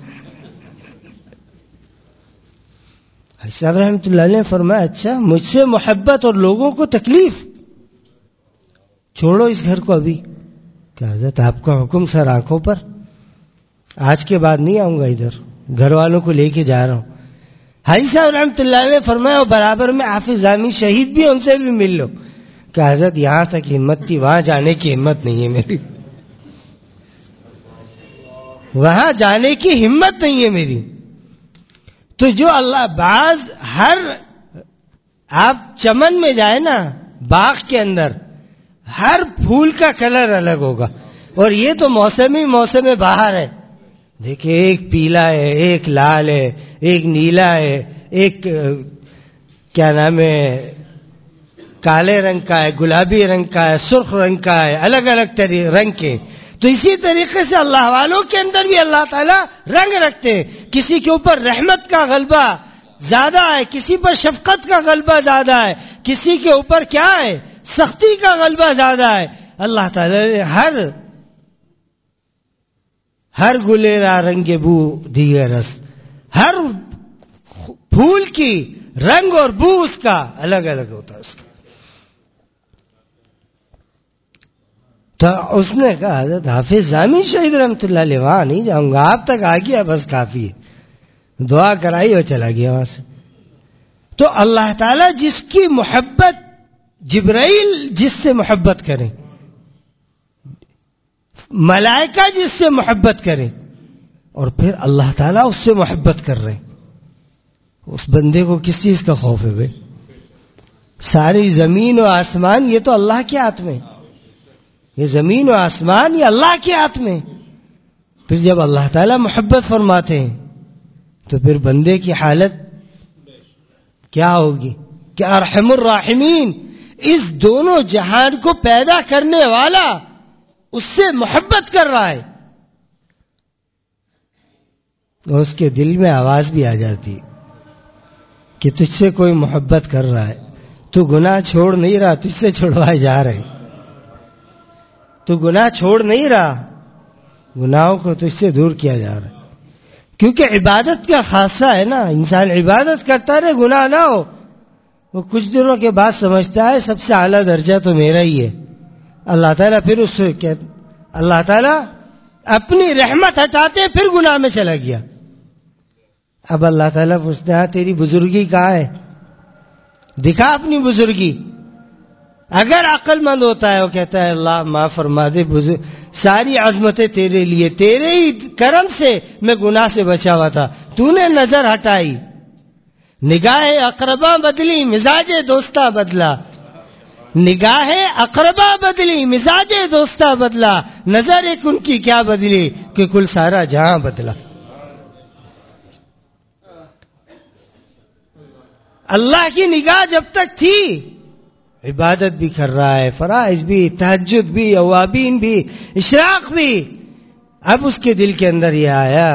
A: صاحب رحمۃ اللہ علیہ نے فرمایا اچھا مجھ سے محبت اور لوگوں کو تکلیف، چھوڑو اس گھر کو ابھی۔ کہ حضرت آپ کا حکم سر آنکھوں پر، آج کے بعد نہیں آؤں گا ادھر، گھر والوں کو لے کے جا رہا ہوں۔ حاجی صاحب رحمۃ اللہ علیہ نے فرمایا برابر میں حافظ ضامی شہید بھی، ان سے بھی مل لو۔ کہ حضرت یہاں تک ہمت تھی، وہاں جانے کی ہمت نہیں ہے میری، وہاں جانے کی ہمت نہیں ہے میری۔ تو جو اللہ بعض ہر آپ چمن میں جائے نا، باغ کے اندر ہر پھول کا کلر الگ ہوگا، اور یہ تو موسمی موسم بہار ہے، دیکھیں ایک پیلا ہے، ایک لال ہے، ایک نیلا ہے، ایک کیا نام ہے کالے رنگ کا ہے، گلابی رنگ کا ہے، سرخ رنگ کا ہے، الگ الگ رنگ کے۔ تو اسی طریقے سے اللہ والوں کے اندر بھی اللہ تعالیٰ رنگ رکھتے ہیں، کسی کے اوپر رحمت کا غلبہ زیادہ ہے، کسی پر شفقت کا غلبہ زیادہ ہے، کسی کے اوپر کیا ہے سختی کا غلبہ زیادہ ہے۔ اللہ تعالیٰ نے ہر ہر گلیرا رنگ بو دیگر رس، ہر پھول کی رنگ اور بو اس کا الگ الگ ہوتا ہے اس کا۔ تو اس نے کہا حضرت حافظ ضامی شہید رحمۃ اللہ علیہ وہاں نہیں جاؤں گا، آپ تک آ گیا بس کافی ہے، دعا کرائی اور چلا گیا وہاں سے۔ تو اللہ تعالیٰ جس کی محبت، جبرائیل جس سے محبت کریں، ملائکہ جس سے محبت کریں، اور پھر اللہ تعالیٰ اس سے محبت کر رہے ہیں، اس بندے کو کس چیز کا خوف ہے بھائی؟ ساری زمین و آسمان یہ تو اللہ کے ہاتھ میں، یہ زمین و آسمان یہ اللہ کے ہاتھ میں۔ پھر جب اللہ تعالیٰ محبت فرماتے ہیں تو پھر بندے کی حالت کیا ہوگی کہ ارحم الراحمین، اس دونوں جہان کو پیدا کرنے والا اس سے محبت کر رہا ہے، اور اس کے دل میں آواز بھی آ جاتی کہ تجھ سے کوئی محبت کر رہا ہے، تو گناہ چھوڑ نہیں رہا، تجھ سے چھڑوائے جا رہے، تو گناہ چھوڑ نہیں رہا، گناہوں کو تجھ سے دور کیا جا رہا ہے۔ کیونکہ عبادت کا خاصہ ہے نا، انسان عبادت کرتا رہے گناہ نہ ہو، وہ کچھ دنوں کے بعد سمجھتا ہے سب سے اعلیٰ درجہ تو میرا ہی ہے۔ اللہ تعالیٰ پھر اس سے کہ اللہ تعالیٰ اپنی رحمت ہٹاتے پھر گناہ میں چلا گیا۔ اب اللہ تعالیٰ پوچھتے ہیں تیری بزرگی کہاں ہے، دکھا اپنی بزرگی۔ اگر عقل مند ہوتا ہے وہ کہتا ہے اللہ معاف فرما دے، ساری عظمتیں تیرے لیے، تیرے ہی کرم سے میں گناہ سے بچا ہوا تھا، تو نے نظر ہٹائی، نگاہ اقربا بدلی مزاج دوستہ بدلا، نگاہ اقربا بدلی مزاج دوستہ بدلا، نظر ایک ان کی کیا بدلی کہ کل سارا جہاں بدلا۔ اللہ کی نگاہ جب تک تھی عبادت بھی کر رہا ہے، فرائض بھی، تہجد بھی، اوابین بھی، اشراق بھی۔ اب اس کے دل کے اندر یہ آیا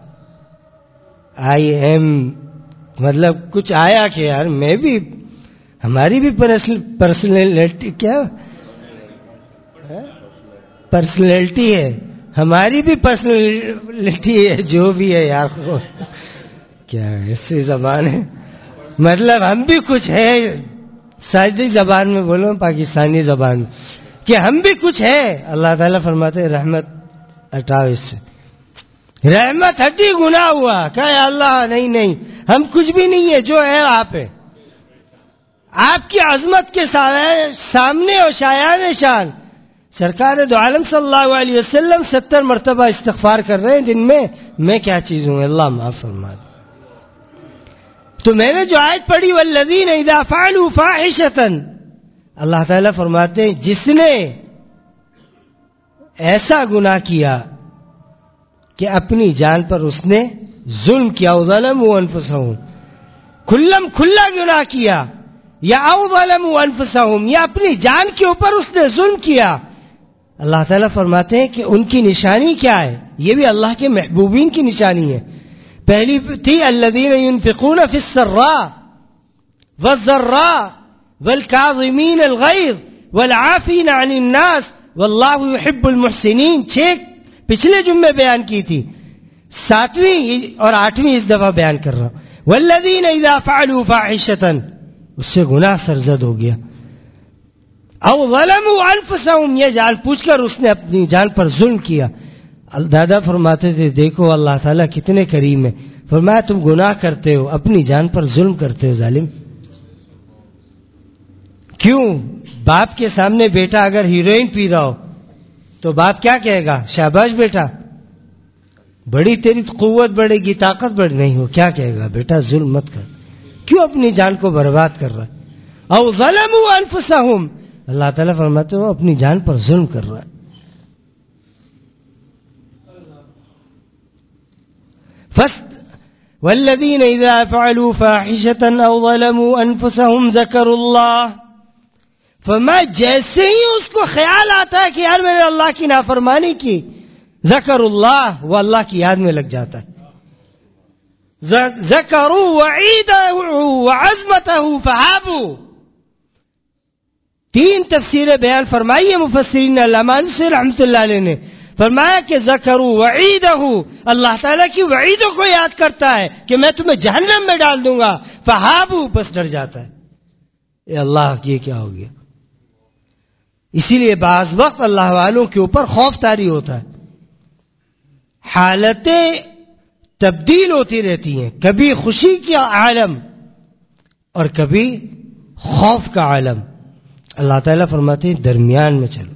A: آئی ایم مطلب کچھ آیا کہ یار میں بھی، ہماری بھی پرسنالٹی کیا پرسنالٹی ہے، ہماری بھی پرسنالٹی ہے، جو بھی ہے یار کیا ایسی زبان ہے، مطلب ہم بھی کچھ ہے، ساجدی زبان میں بولو پاکستانی زبان میں کہ ہم بھی کچھ ہے۔ اللہ تعالیٰ فرماتے ہیں رحمت ہٹاؤ اس سے، رحمت ہٹی گناہ ہوا، کہا اللہ نہیں نہیں ہم کچھ بھی نہیں ہے، جو ہے آپ ہے، آپ کی عظمت کے سامنے اور شایان شان سرکار دو عالم صلی اللہ علیہ وسلم ستر مرتبہ استغفار کر رہے ہیں دن میں، میں کیا چیز ہوں، اللہ معاف فرما دے۔ تو میں نے جو آیت پڑھی والذین اذا فعلوا فاحشۃ، اللہ تعالیٰ فرماتے ہیں جس نے ایسا گناہ کیا کہ اپنی جان پر اس نے ظلم کیا، ظلموا انفسہم، کھلم کھلا گناہ کیا، یا او ظلموا انفسہم، یا اپنی جان کے اوپر اس نے ظلم کیا، اللہ تعالیٰ فرماتے ہیں کہ ان کی نشانی کیا ہے، یہ بھی اللہ کے محبوبین کی نشانی ہے۔ پہلی تھی الذین ينفقون فی السراء والضراء والکاظمین الغیظ والعافین عن الناس واللہ یحب المحسنین. چھ پچھلے جمعے بیان کی تھی, ساتویں اور آٹھویں اس دفعہ بیان کر رہا ہوں. والذین اذا فعلوا فاحشۃ, اس سے گناہ سرزد ہو گیا. او ظلموا انفسهم, یہ جان پوچھ کر اس نے اپنی جان پر ظلم کیا. دادا فرماتے تھے دیکھو اللہ تعالیٰ کتنے کریم ہے. فرمایا تم گناہ کرتے ہو, اپنی جان پر ظلم کرتے ہو ظالم. کیوں؟ باپ کے سامنے بیٹا اگر ہیروئن پی رہا ہو تو باپ کیا کہے گا؟ شاباش بیٹا, بڑی تیری قوت بڑھے گی, طاقت بڑھ نہیں ہو. کیا کہے گا؟ بیٹا ظلم مت کر. کیوں اپنی جان کو برباد کر رہا ہے؟ او ظلموا انفسهم, اللہ تعالیٰ فرماتے ہو اپنی جان پر ظلم کر رہا ہے. فست والذین اذا فعلوا فاحشة او ظلموا انفسهم ذکروا اللہ. فرمایا جیسے ہی اس کو خیال آتا ہے کہ یار میں نے اللہ کی نافرمانی کی, ذکر اللہ, وہ اللہ کی یاد میں لگ جاتا ہے. ذکروا وعیدہ وعظمتہ فہابوا. تین تفسیریں بیان فرمائی ہے مفسرین علامہ سے رحمۃ اللہ علیہ نے. فرمایا کہ ذکروا وعیدہ, اللہ تعالیٰ کی وعیدوں کو یاد کرتا ہے کہ میں تمہیں جہنم میں ڈال دوں گا. فہابوا, بس ڈر جاتا ہے, اے اللہ یہ کیا ہو گیا. اسی لیے بعض وقت اللہ والوں کے اوپر خوف طاری ہوتا ہے. حالتیں تبدیل ہوتی رہتی ہیں, کبھی خوشی کا عالم اور کبھی خوف کا عالم. اللہ تعالیٰ فرماتے ہیں درمیان میں چلو.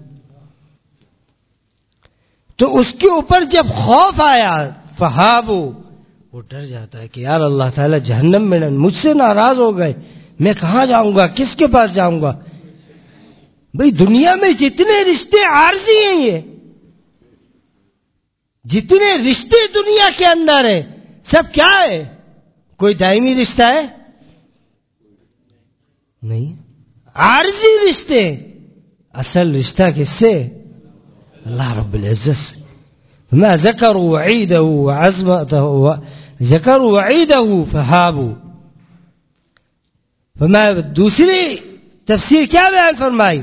A: تو اس کے اوپر جب خوف آیا فہابو, وہ ڈر جاتا ہے کہ یار اللہ تعالیٰ جہنم میں مجھ سے ناراض ہو گئے, میں کہاں جاؤں گا, کس کے پاس جاؤں گا. بھئی دنیا میں جتنے رشتے عارضی ہیں, یہ جتنے رشتے دنیا کے اندر ہیں سب کیا ہے؟ کوئی دائمی رشتہ ہے نہیں, عارضی رشتے. اصل رشتہ کس سے؟ اللہ رب العزت سے. ما ذکروا وعیدہ وعظمتہ, ذکروا وعیدہ فہابوا. فما دوسری تفسیر کیا بیان فرمائی؟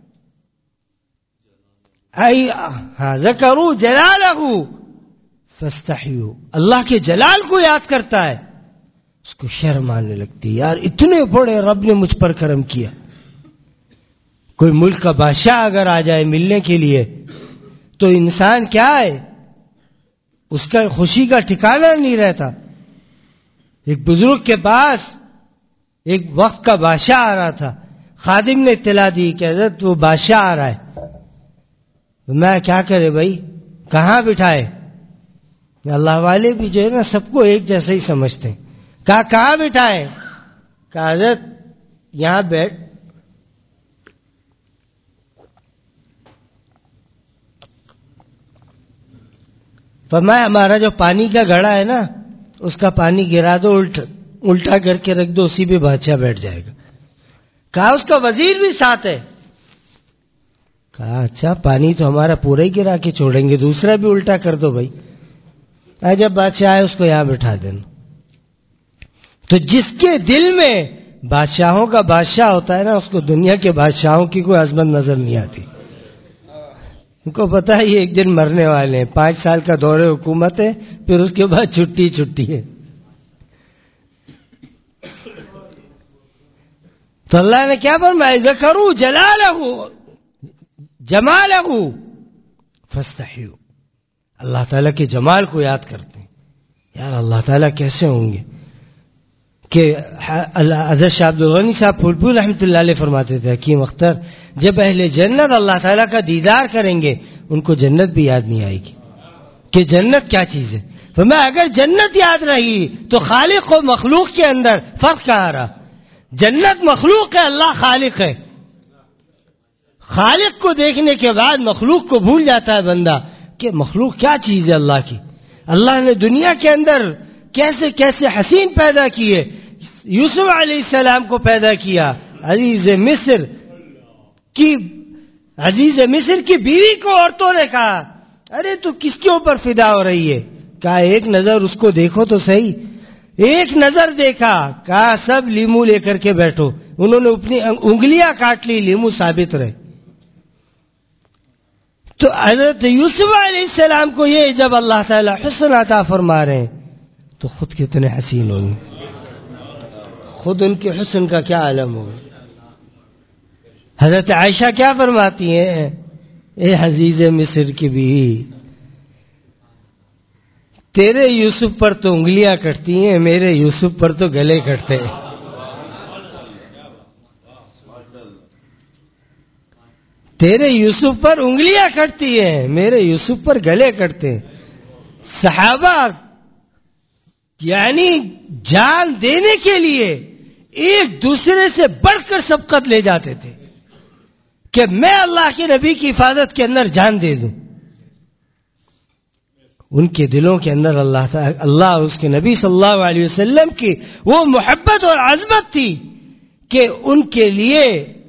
A: ای ہاں ذکروا جلالہ فاستحیوا, اللہ کے جلال کو یاد کرتا ہے, اس کو شرم آنے لگتی, یار اتنے بڑے رب نے مجھ پر کرم کیا. کوئی ملک کا بادشاہ اگر آ جائے ملنے کے لیے تو انسان کیا ہے, اس کا خوشی کا ٹھکانہ نہیں رہتا. ایک بزرگ کے پاس ایک وقت کا بادشاہ آ رہا تھا, خادم نے اطلاع دی کہ حضرت وہ بادشاہ آ رہا ہے. میں کیا کرے بھائی, کہاں بٹھائے؟ اللہ والے بھی جو ہے نا سب کو ایک جیسا ہی سمجھتے ہیں. کہا کہاں بٹھائے؟ کہا حضرت یہاں بیٹھ. فرمایا ہمارا جو پانی کا گھڑا ہے نا اس کا پانی گرا دو, الٹا الٹا کر کے رکھ دو, اسی پہ بادشاہ بیٹھ جائے گا. کہا اس کا وزیر بھی ساتھ ہے. کہا اچھا پانی تو ہمارا پورا ہی گرا کے چھوڑیں گے, دوسرا بھی الٹا کر دو بھائی. جب بادشاہ آئے اس کو یہاں بٹھا دینا. تو جس کے دل میں بادشاہوں کا بادشاہ ہوتا ہے نا اس کو دنیا کے بادشاہوں کی کوئی عظمت نظر نہیں آتی. ان کو پتا ہے یہ ایک دن مرنے والے ہیں, پانچ سال کا دور حکومت ہے, پھر اس کے بعد چھٹی چھٹی ہے. تو اللہ نے کیا فرمایا؟ ذکروا جلالہ جمالہ فاستحیوا, اللہ تعالیٰ کے جمال کو یاد کرتے ہیں. یار اللہ تعالیٰ کیسے ہوں گے کہ حضرت شاہ عبد الغنی صاحب پھولپور رحمۃ اللہ علیہ فرماتے تھے, حکیم اختر, جب اہل جنت اللہ تعالیٰ کا دیدار کریں گے ان کو جنت بھی یاد نہیں آئے گی کہ جنت کیا چیز ہے. فرمایا اگر جنت یاد رہی تو خالق و مخلوق کے اندر فرق کہاں رہا؟ جنت مخلوق ہے, اللہ خالق ہے. خالق کو دیکھنے کے بعد مخلوق کو بھول جاتا ہے بندہ کہ مخلوق کیا چیز ہے اللہ کی. اللہ نے دنیا کے اندر کیسے کیسے حسین پیدا کیے. یوسف علیہ السلام کو پیدا کیا, عزیز مصر کی عزیز مصر کی بیوی کو عورتوں نے کہا ارے تو کس کے اوپر فدا ہو رہی ہے؟ کہا ایک نظر اس کو دیکھو تو صحیح. ایک نظر دیکھا, کہا سب لیمو لے کر کے بیٹھو. انہوں نے اپنی انگلیاں کاٹ لی, لیمو ثابت رہے. تو حضرت یوسف علیہ السلام کو یہ جب اللہ تعالی حسن عطا فرما رہے ہیں تو خود کتنے حسین ہوں گے, خود ان کے حسن کا کیا عالم ہوگا. حضرت عائشہ کیا فرماتی ہیں, اے عزیز مصر کی بھی, تیرے یوسف پر تو انگلیاں کٹتی ہیں, میرے یوسف پر تو گلے کٹتے ہیں. تیرے یوسف پر انگلیاں کٹتی ہیں, میرے یوسف پر گلے کٹتے ہیں. صحابہ یعنی جان دینے کے لیے ایک دوسرے سے بڑھ کر سبقت لے جاتے تھے کہ میں اللہ کے نبی کی حفاظت کے اندر جان دے دوں. ان کے دلوں کے اندر اللہ تعالی اللہ اس کے نبی صلی اللہ علیہ وسلم کی وہ محبت اور عظمت تھی کہ ان کے لیے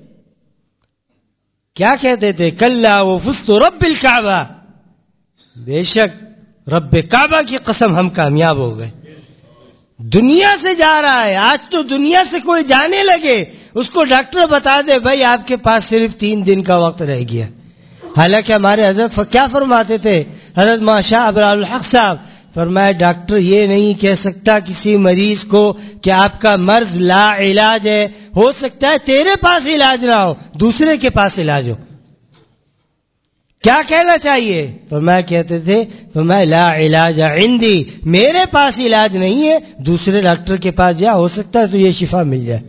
A: کیا کہتے تھے, کلا وفزت رب الکعبہ, بے شک رب کعبہ کی قسم ہم کامیاب ہو گئے. دنیا سے جا رہا ہے, آج تو دنیا سے کوئی جانے لگے اس کو ڈاکٹر بتا دے بھائی آپ کے پاس صرف تین دن کا وقت رہ گیا. حالانکہ ہمارے حضرت کیا فرماتے تھے, حضرت ماشاء ابرار الحق صاحب فرمایا ڈاکٹر یہ نہیں کہہ سکتا کسی مریض کو کہ آپ کا مرض لا علاج ہے, ہو سکتا ہے تیرے پاس علاج نہ ہو, دوسرے کے پاس علاج ہو. کیا کہنا چاہیے, فرمایا کہتے تھے فرمایا لا علاج عندی, میرے پاس علاج نہیں ہے, دوسرے ڈاکٹر کے پاس جا, ہو سکتا ہے تو یہ شفا مل جائے.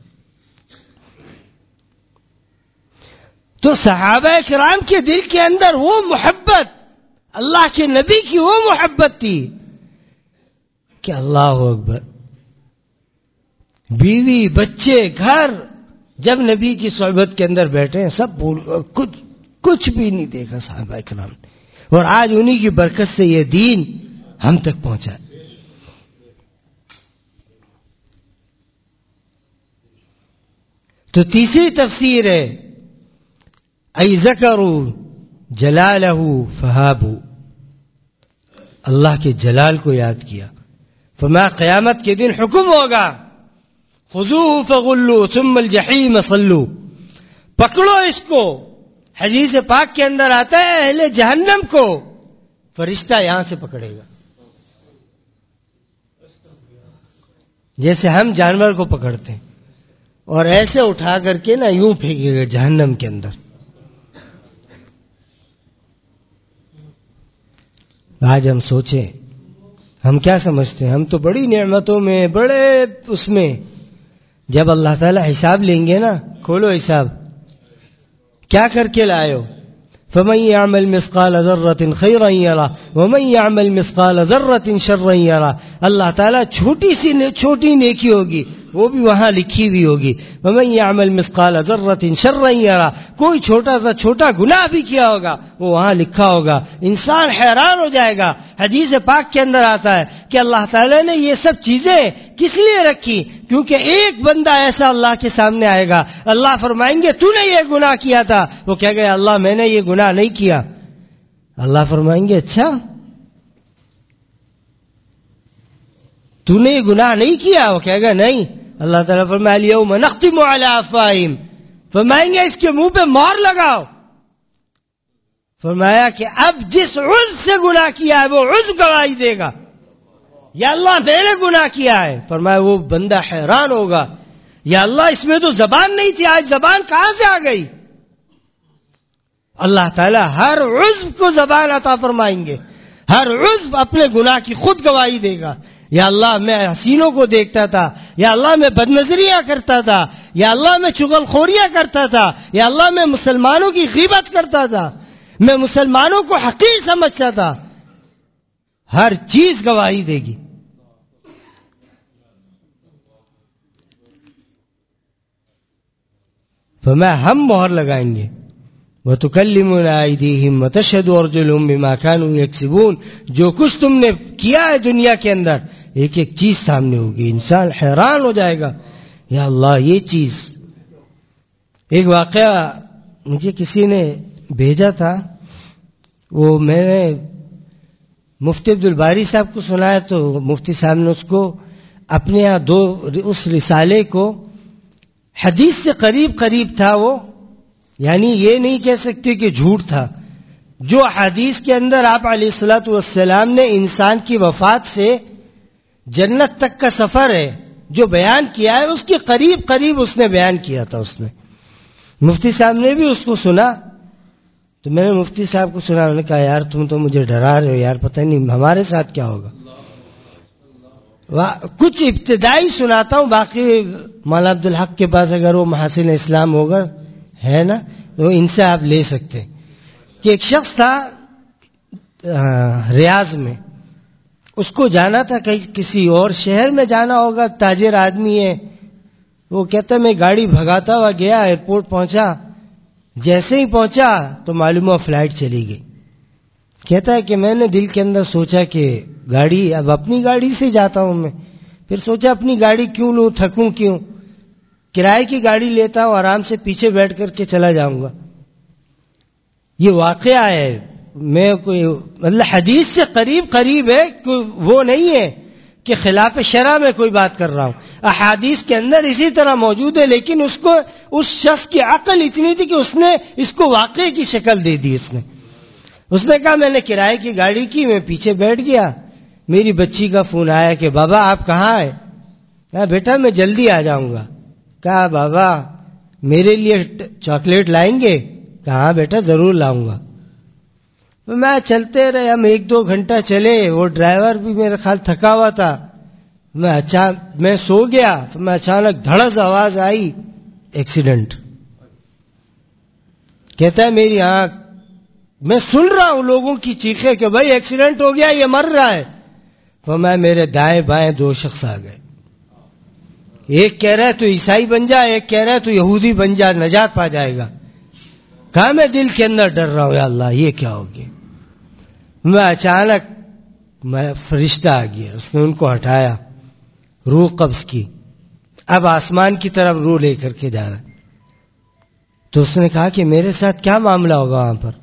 A: تو صحابہ کرام کے دل کے اندر وہ محبت, اللہ کے نبی کی وہ محبت تھی کہ اللہ اکبر, بیوی بچے گھر جب نبی کی صحبت کے اندر بیٹھے ہیں سب بھول, کچھ کچھ بھی نہیں دیکھا صحابہ کرام نے, اور آج انہی کی برکت سے یہ دین ہم تک پہنچا. تو تیسری تفسیر ہے ای ذکروا جلالہ فہابوا, اللہ کے جلال کو یاد کیا. فرمایا قیامت کے دن حکم ہوگا خذوہ فغلوا ثم الجحیم صلوا, پکڑو اس کو. حدیث پاک کے اندر آتا ہے اہل جہنم کو فرشتہ یہاں سے پکڑے گا, جیسے ہم جانور کو پکڑتے ہیں, اور ایسے اٹھا کر کے نا یوں پھینکے گا جہنم کے اندر. آج ہم سوچیں ہم کیا سمجھتے ہیں, ہم تو بڑی نعمتوں میں بڑے اس میں, جب اللہ تعالی حساب لیں گے نا, کھولو حساب, کیا کر کے لائے ہو. فمن يعمل مثقال ذرة خيرا يره ومن يعمل مثقال ذرة شرا يره. اللہ تعالیٰ چھوٹی سی چھوٹی نیکی ہوگی وہ بھی وہاں لکھی ہوئی ہوگی. ومن يعمل مثقال ذرة شرا يره, کوئی چھوٹا سا چھوٹا گناہ بھی کیا ہوگا وہ وہاں لکھا ہوگا. انسان حیران ہو جائے گا. حدیث پاک کے اندر آتا ہے کہ اللہ تعالیٰ نے یہ سب چیزیں کس لیے رکھی, کیونکہ ایک بندہ ایسا اللہ کے سامنے آئے گا, اللہ فرمائیں گے تو نے یہ گناہ کیا تھا, وہ کہے گا اللہ میں نے یہ گناہ نہیں کیا. اللہ فرمائیں گے اچھا تو نے یہ گناہ نہیں کیا, وہ کہے گا نہیں. اللہ تعالیٰ فرمایا الیوم نختم علی افواہہم, فرمائیں گے اس کے منہ پہ مہر لگاؤ. فرمایا کہ اب جس عضو سے گناہ کیا ہے وہ عضو گواہی دے گا, یا اللہ میں نے گناہ کیا ہے. فرمایا وہ بندہ حیران ہوگا, یا اللہ اس میں تو زبان نہیں تھی, آج زبان کہاں سے آ گئی. اللہ تعالیٰ ہر عضو کو زبان عطا فرمائیں گے, ہر عضو اپنے گناہ کی خود گواہی دے گا. یا اللہ میں حسینوں کو دیکھتا تھا, یا اللہ میں بدنظریاں کرتا تھا, یا اللہ میں چغل خوریاں کرتا تھا, یا اللہ میں مسلمانوں کی غیبت کرتا تھا, میں مسلمانوں کو حقیر سمجھتا تھا. ہر چیز گواہی دے گی. فرمایا ہم مہر لگائیں گے. وَتُكَلِّمُنَا أَيْدِيهِمْ وَتَشْهَدُ أَرْجُلُهُمْ بِمَا كَانُوا يَكْسِبُونَ. جو کچھ تم نے کیا ہے دنیا کے اندر ایک ایک چیز سامنے ہوگی, انسان حیران ہو جائے گا, یا اللہ یہ چیز. ایک واقعہ مجھے کسی نے بھیجا تھا, وہ میں نے مفتی عبدالباری صاحب کو سنایا تو مفتی صاحب نے اس کو اپنے یہاں دو اس رسالے کو حدیث سے قریب قریب تھا وہ، یعنی یہ نہیں کہہ سکتے کہ جھوٹ تھا، جو حدیث کے اندر آپ علیہ الصلوۃ والسلام نے انسان کی وفات سے جنت تک کا سفر ہے جو بیان کیا ہے، اس کے قریب قریب اس نے بیان کیا تھا. اس نے مفتی صاحب نے بھی اس کو سنا تو میں نے مفتی صاحب کو سنا، انہوں نے کہا یار تم تو مجھے ڈرا رہے ہو یار، پتہ نہیں ہمارے ساتھ کیا ہوگا. کچھ ابتدائی سناتا ہوں، باقی مولانا عبدالحق کے پاس اگر وہ محاسن اسلام ہوگا ہے نا تو ان سے آپ لے سکتے ہیں. کہ ایک شخص تھا ریاض میں، اس کو جانا تھا کہیں کسی اور شہر میں جانا ہوگا، تاجر آدمی ہے. وہ کہتا ہے میں گاڑی بھگاتا ہوا گیا، ایئرپورٹ پہنچا، جیسے ہی پہنچا تو معلوم ہوا فلائٹ چلی گئی. کہتا ہے کہ میں نے دل کے اندر سوچا کہ گاڑی اب اپنی گاڑی سے جاتا ہوں میں، پھر سوچا اپنی گاڑی کیوں لوں، تھکوں کیوں، کرائے کی گاڑی لیتا ہوں، آرام سے پیچھے بیٹھ کر کے چلا جاؤں گا. یہ واقعہ ہے، میں کوئی مطلب حدیث سے قریب قریب ہے، کوئی وہ نہیں ہے کہ خلاف شرع میں کوئی بات کر رہا ہوں. احادیث کے اندر اسی طرح موجود ہے، لیکن اس کو اس شخص کی عقل اتنی تھی کہ اس نے اس کو واقعے کی شکل دے دی. اس نے اس نے کہا میں نے کرائے کی گاڑی کی، میں پیچھے بیٹھ گیا، میری بچی کا فون آیا کہ بابا آپ کہاں ہیں؟ کہا بیٹا میں جلدی آ جاؤں گا. کہا بابا میرے لیے چاکلیٹ لائیں گے؟ کہا بیٹا ضرور لاؤں گا. میں چلتے رہے، ہم ایک دو گھنٹہ چلے، وہ ڈرائیور بھی میرے خیال تھکا ہوا تھا. میں اچھا میں سو گیا تو میں اچانک دھڑس آواز آئی، ایکسیڈنٹ. کہتا ہے میری آنکھ، میں سن رہا ہوں لوگوں کی چیخیں کہ بھائی ایکسیڈنٹ ہو گیا، یہ مر رہا ہے. تو میں میرے دائیں بائیں دو شخص آ گئے، ایک کہہ رہا ہے تو عیسائی بن جا، ایک کہہ رہا ہے تو یہودی بن جا، نجات پا جائے گا. کہا میں دل کے اندر ڈر رہا ہوں یا اللہ یہ کیا ہو گیا. میں اچانک میں فرشتہ آ گیا، اس نے ان کو ہٹایا، روح قبض کی، اب آسمان کی طرف روح لے کر کے جا رہا. تو اس نے کہا کہ میرے ساتھ کیا معاملہ ہوگا وہاں پر؟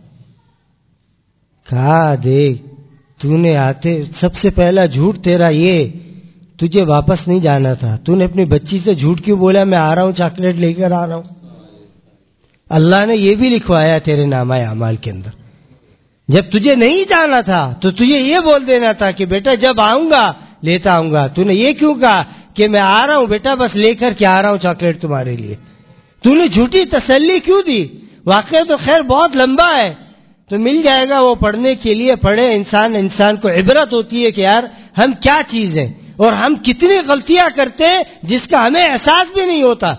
A: کہا دیکھ تو نے آتے سب سے پہلا جھوٹ تیرا یہ، تجھے واپس نہیں جانا تھا، تو نے اپنی بچی سے جھوٹ کیوں بولا میں آ رہا ہوں چاکلیٹ لے کر آ رہا ہوں؟ اللہ نے یہ بھی لکھوایا تیرے نامہ اعمال کے اندر. جب تجھے نہیں جانا تھا تو تجھے یہ بول دینا تھا کہ بیٹا جب آؤں گا لیتا آؤں گا. تو نے یہ کیوں کہا کہ میں آ رہا ہوں بیٹا بس لے کر کے آ رہا ہوں چاکلیٹ تمہارے لیے؟ تو نے جھوٹی تسلی کیوں دی؟ واقعہ تو خیر بہت لمبا ہے، تو مل جائے گا وہ پڑھنے کے لیے، پڑھے انسان. انسان کو عبرت ہوتی ہے کہ یار ہم کیا چیز ہیں اور ہم کتنی غلطیاں کرتے ہیں جس کا ہمیں احساس بھی نہیں ہوتا.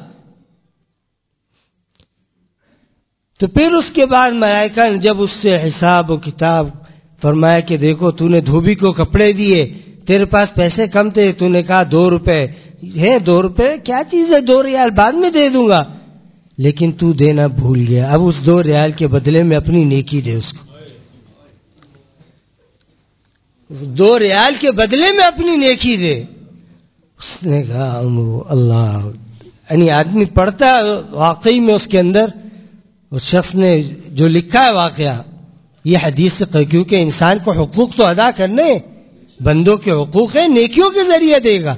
A: تو پھر اس کے بعد ملائکہ نے جب اس سے حساب و کتاب فرمایا کہ دیکھو تو نے دھوبی کو کپڑے دیے، تیرے پاس پیسے کم تھے، تو نے کہا دو روپے ہے، دو روپے کیا چیز ہے، دو ریال بعد میں دے دوں گا، لیکن تو دینا بھول گیا، اب اس دو ریال کے بدلے میں اپنی نیکی دے اس کو. دو ریال کے بدلے میں اپنی نیکی دے. اس نے کہا اللہ، یعنی آدمی پڑھتا واقعی میں اس کے اندر اس شخص نے جو لکھا ہے واقعہ یہ حدیث سے، کیونکہ انسان کو حقوق تو ادا کرنے، بندوں کے حقوق ہیں، نیکیوں کے ذریعے دے گا.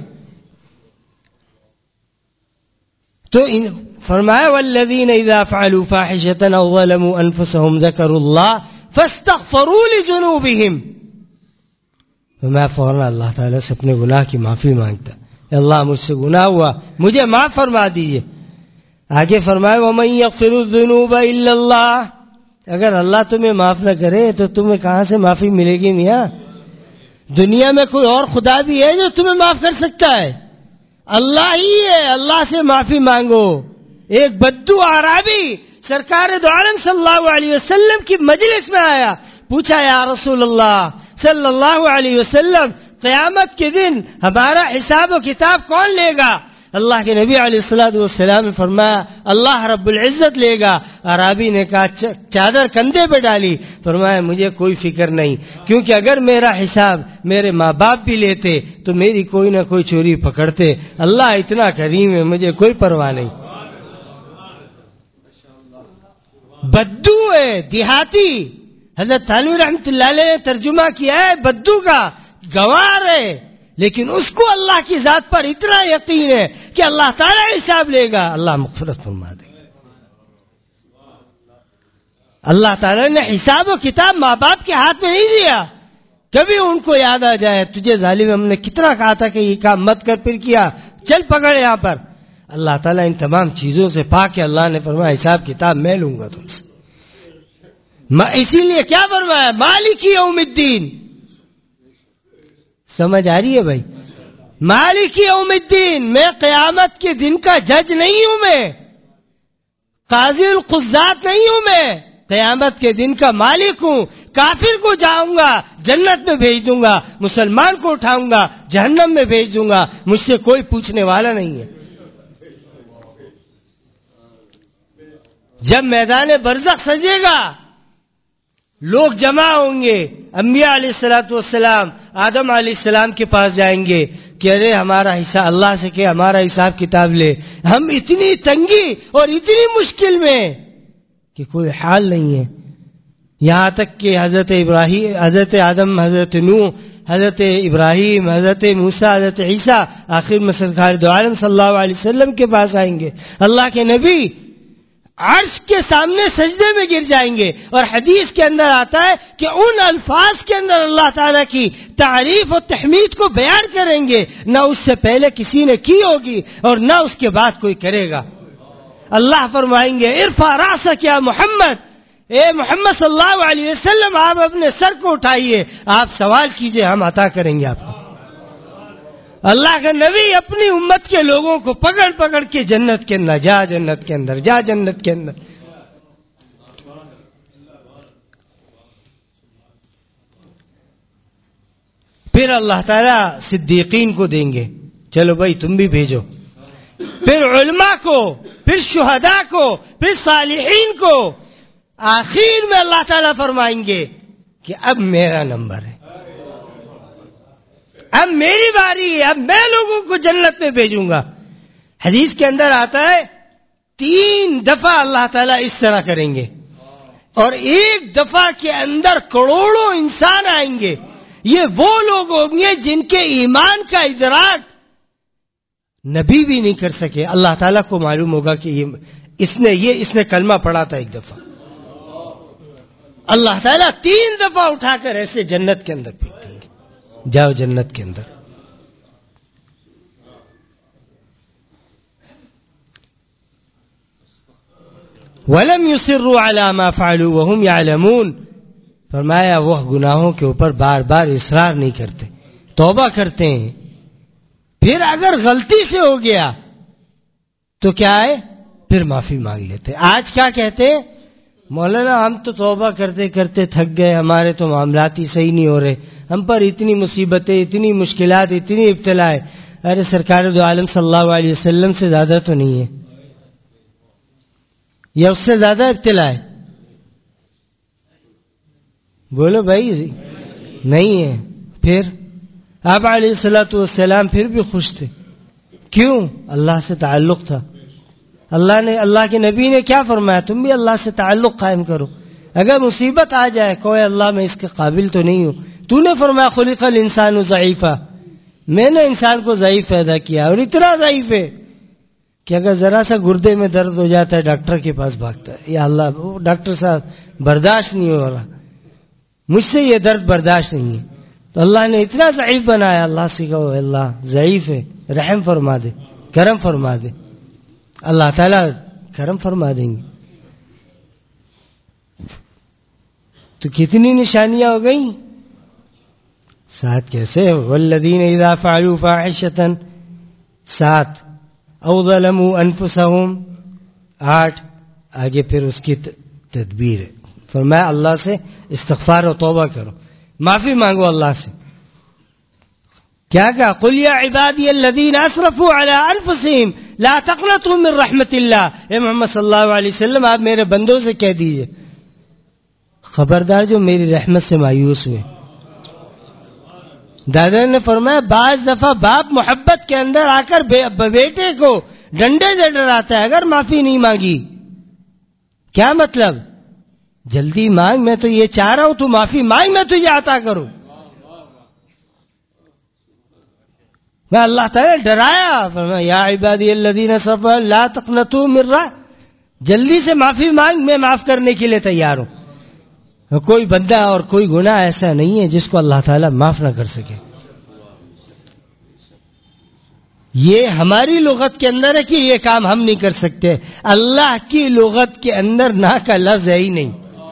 A: تو فرمایا والذین اذا فعلوا فاحشۃ او ظلموا انفسهم ذکروا اللہ فاستغفروا لذنوبهم. میں فوراً اللہ تعالیٰ سے اپنے گناہ کی معافی مانگتا، اللہ مجھ سے گناہ ہوا مجھے معاف فرما دیجیے. آگے فرمایا وَمَن يَغْفِرُ الذُّنُوبَ إِلَّا اللَّهُ. اگر اللہ تمہیں معاف نہ کرے تو تمہیں کہاں سے معافی ملے گی میاں؟ دنیا میں کوئی اور خدا بھی ہے جو تمہیں معاف کر سکتا ہے؟ اللہ ہی ہے، اللہ سے معافی مانگو. ایک بدو اعرابی سرکار دو عالم صلی اللہ علیہ وسلم کی مجلس میں آیا، پوچھا یا رسول اللہ صلی اللہ علیہ وسلم قیامت کے دن ہمارا حساب و کتاب کون لے گا؟ اللہ کے نبی علیہ الصلوۃ والسلام نے فرمایا اللہ رب العزت لے گا. عربی نے کہا چادر کندھے پہ ڈالی، فرمایا مجھے کوئی فکر نہیں، کیونکہ اگر میرا حساب میرے ماں باپ بھی لیتے تو میری کوئی نہ کوئی چوری پکڑتے. اللہ اتنا کریم ہے، مجھے کوئی پرواہ نہیں. بدو ہے، دیہاتی، حضرت تھانوی رحمۃ اللہ علیہ نے ترجمہ کیا ہے بدو کا گوار ہے، لیکن اس کو اللہ کی ذات پر اتنا یقین ہے کہ اللہ تعالیٰ حساب لے گا، اللہ مغفرت فرما دے گا۔ اللہ تعالیٰ نے حساب و کتاب ماں باپ کے ہاتھ میں نہیں دیا۔ کبھی ان کو یاد آ جائے تجھے ظالم ہم نے کتنا کہا تھا کہ یہ کام مت کر، پھر کیا، چل پکڑ یہاں پر، اللہ تعالیٰ ان تمام چیزوں سے پاک ہے۔ اللہ نے فرمایا حساب کتاب میں لوں گا تم سے۔ اسی لیے کیا فرمایا، مالک یوم الدین، سمجھ آ رہی ہے بھائی؟ مالک یوم الدین، میں قیامت کے دن کا جج نہیں ہوں، میں قاضی القضات نہیں ہوں، میں قیامت کے دن کا مالک ہوں۔ کافر کو جاؤں گا جنت میں بھیج دوں گا، مسلمان کو اٹھاؤں گا جہنم میں بھیج دوں گا، مجھ سے کوئی پوچھنے والا نہیں ہے۔ جب میدان برزخ سجے گا، لوگ جمع ہوں گے، انبیاء علیہ الصلوۃ والسلام آدم علیہ السلام کے پاس جائیں گے کہ ارے ہمارا حساب اللہ سے کہ ہمارا حساب کتاب لے، ہم اتنی تنگی اور اتنی مشکل میں کہ کوئی حال نہیں ہے۔ یہاں تک کہ حضرت ابراہیم، حضرت آدم، حضرت نوح، حضرت ابراہیم، حضرت موسیٰ، حضرت عیسیٰ، آخر میں سرکار دو عالم صلی اللہ علیہ وسلم کے پاس آئیں گے، اللہ کے نبی عرش کے سامنے سجدے میں گر جائیں گے، اور حدیث کے اندر آتا ہے کہ ان الفاظ کے اندر اللہ تعالیٰ کی تعریف و تحمید کو بیان کریں گے، نہ اس سے پہلے کسی نے کی ہوگی اور نہ اس کے بعد کوئی کرے گا۔ اللہ فرمائیں گے ارفع رأسک یا محمد، اے محمد صلی اللہ علیہ وسلم آپ اپنے سر کو اٹھائیے، آپ سوال کیجئے، ہم عطا کریں گے آپ کو۔ اللہ کا نبی اپنی امت کے لوگوں کو پکڑ پکڑ کے جنت کے اندر جا، جنت کے اندر جا، جنت کے اندر۔ پھر اللہ تعالیٰ صدیقین کو دیں گے، چلو بھائی تم بھی بھیجو، پھر علماء کو، پھر شہداء کو، پھر صالحین کو، آخر میں اللہ تعالیٰ فرمائیں گے کہ اب میرا نمبر ہے، اب میری باری ہے، اب میں لوگوں کو جنت میں بھیجوں گا۔ حدیث کے اندر آتا ہے تین دفعہ اللہ تعالیٰ اس طرح کریں گے، اور ایک دفعہ کے اندر کروڑوں انسان آئیں گے۔ یہ وہ لوگ ہوں گے جن کے ایمان کا ادراک نبی بھی نہیں کر سکے، اللہ تعالیٰ کو معلوم ہوگا کہ یہ اس نے یہ اس نے کلمہ پڑھا تھا ایک دفعہ۔ اللہ تعالیٰ تین دفعہ اٹھا کر ایسے جنت کے اندر پھینک دیں گے، جاؤ جنت کے اندر۔ وَلَمْ يُصِرُّوا عَلَى مَا فَعَلُوا وَهُمْ يَعْلَمُونَ، فرمایا وہ گناہوں کے اوپر بار بار اصرار نہیں کرتے، توبہ کرتے ہیں۔ پھر اگر غلطی سے ہو گیا تو کیا ہے، پھر معافی مانگ لیتے۔ آج کیا کہتے ہیں، مولانا ہم تو توبہ کرتے کرتے تھک گئے، ہمارے تو معاملات ہی صحیح نہیں ہو رہے، ہم پر اتنی مصیبتیں، اتنی مشکلات، اتنی ابتلا ہے۔ ارے سرکار دو عالم صلی اللہ علیہ وسلم سے زیادہ تو نہیں ہے، یا اس سے زیادہ ابتلا ہے؟ بولو بھائی، نہیں ہے۔ پھر آپ علیہ الصلوۃ والسلام پھر بھی خوش تھے، کیوں؟ اللہ سے تعلق تھا۔ اللہ نے، اللہ کے نبی نے کیا فرمایا، تم بھی اللہ سے تعلق قائم کرو۔ اگر مصیبت آ جائے کوئی اللہ میں اس کے قابل تو نہیں ہوں، تو نے فرمایا خلق الانسان ضعیفا، میں نے انسان کو ضعیف پیدا کیا، اور اتنا ضعیف ہے کہ اگر ذرا سا گردے میں درد ہو جاتا ہے ڈاکٹر کے پاس بھاگتا ہے، یا اللہ وہ ڈاکٹر صاحب برداشت نہیں ہو رہا، مجھ سے یہ درد برداشت نہیں ہے، تو اللہ نے اتنا ضعیف بنایا۔ اللہ سے کہو اللہ ضعیف ہے، رحم فرما دے، کرم فرما دے، اللہ تعالیٰ کرم فرما دیں گے۔ تو کتنی نشانیاں ہو گئیں، سات کیسے، والذین اذا فعلوا فاحشۃ، سات، او ظلموا انفسهم، آٹھ، آگے پھر اس کی تدبیر ہے، فرمایا اللہ سے استغفار و توبہ کرو، معافی مانگو اللہ سے۔ کیا کہا، قل یا عبادی الذین اسرفوا علی انفسہم لا تقنطوا من رحمت اللہ، اے محمد صلی اللہ علیہ وسلم آپ میرے بندوں سے کہہ دیجئے خبردار جو میری رحمت سے مایوس ہوئے۔ دادا نے فرمایا بعض دفعہ باپ محبت کے اندر آ کر بیٹے کو ڈنڈے سے ڈراتا ہے اگر معافی نہیں مانگی۔ کیا مطلب، جلدی مانگ, میں تو یہ چاہ رہا ہوں تو معافی مانگ, میں تجھے عطا کروں. میں اللہ تعالیٰ ڈرایا, فرمایا یا عبادی الذین اسرفوا لا تقنطوا من رحمۃ, جلدی سے معافی مانگ, میں معاف کرنے کے لیے تیار ہوں. کوئی بندہ اور کوئی گناہ ایسا نہیں ہے جس کو اللہ تعالیٰ معاف نہ کر سکے. یہ ہماری لغت کے اندر ہے کہ یہ کام ہم نہیں کر سکتے, اللہ کی لغت کے اندر نہ کا لفظ ہے ہی نہیں.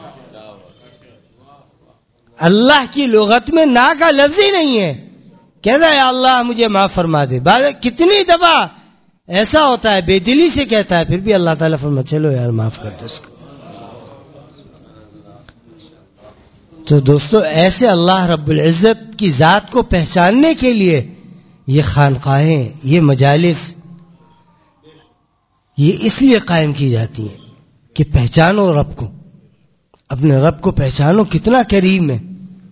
A: اللہ کی لغت میں نہ کا لفظ ہی نہیں ہے. کہتا ہے اللہ مجھے معاف فرما دے. بعد کتنی دفعہ ایسا ہوتا ہے بے دلی سے کہتا ہے, پھر بھی اللہ تعالیٰ فرما چلو یار معاف کر دو اس کو. تو دوستو ایسے اللہ رب العزت کی ذات کو پہچاننے کے لیے یہ خانقاہیں, یہ مجالس, یہ اس لیے قائم کی جاتی ہیں کہ پہچانو رب کو, اپنے رب کو پہچانو کتنا کریم ہے.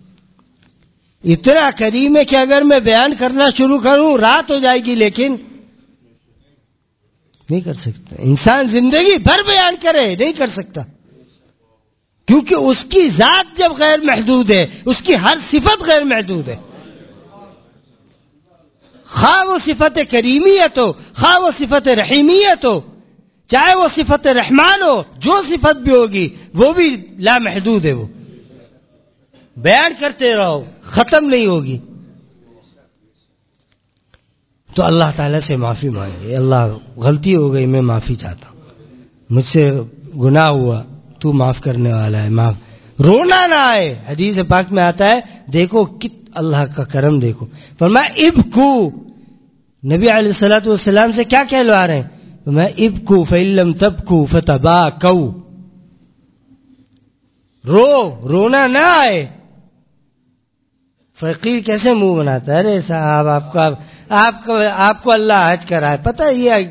A: اتنا کریم ہے کہ اگر میں بیان کرنا شروع کروں رات ہو جائے گی, لیکن نہیں کر سکتا. انسان زندگی بھر بیان کرے نہیں کر سکتا, کیونکہ اس کی ذات جب غیر محدود ہے, اس کی ہر صفت غیر محدود ہے. خواہ وہ صفت کریمیت ہو, خواہ وہ صفت رحیمیت ہو, چاہے وہ صفت رحمان ہو, جو صفت بھی ہوگی وہ بھی لامحدود ہے. وہ بیان کرتے رہو ختم نہیں ہوگی. تو اللہ تعالیٰ سے معافی مانگے, اللہ غلطی ہو گئی, میں معافی چاہتا ہوں, مجھ سے گناہ ہوا, تو معاف کرنے والا ہے, معاف. رونا نہ آئے. حدیث پاک میں آتا ہے, دیکھو کت اللہ کا کرم دیکھو, فرمایا ابکو. نبی علیہ الصلوۃ والسلام سے کیا کہلوا رہے ہیں, فرمایا ابکو فإن لم تبکو فتباکوا, رو, رونا نہ آئے. فقیر کیسے منہ بناتا ہے, ارے صاحب آپ کا آپ کو آپ کو اللہ حج کرائے, پتہ ہے یہ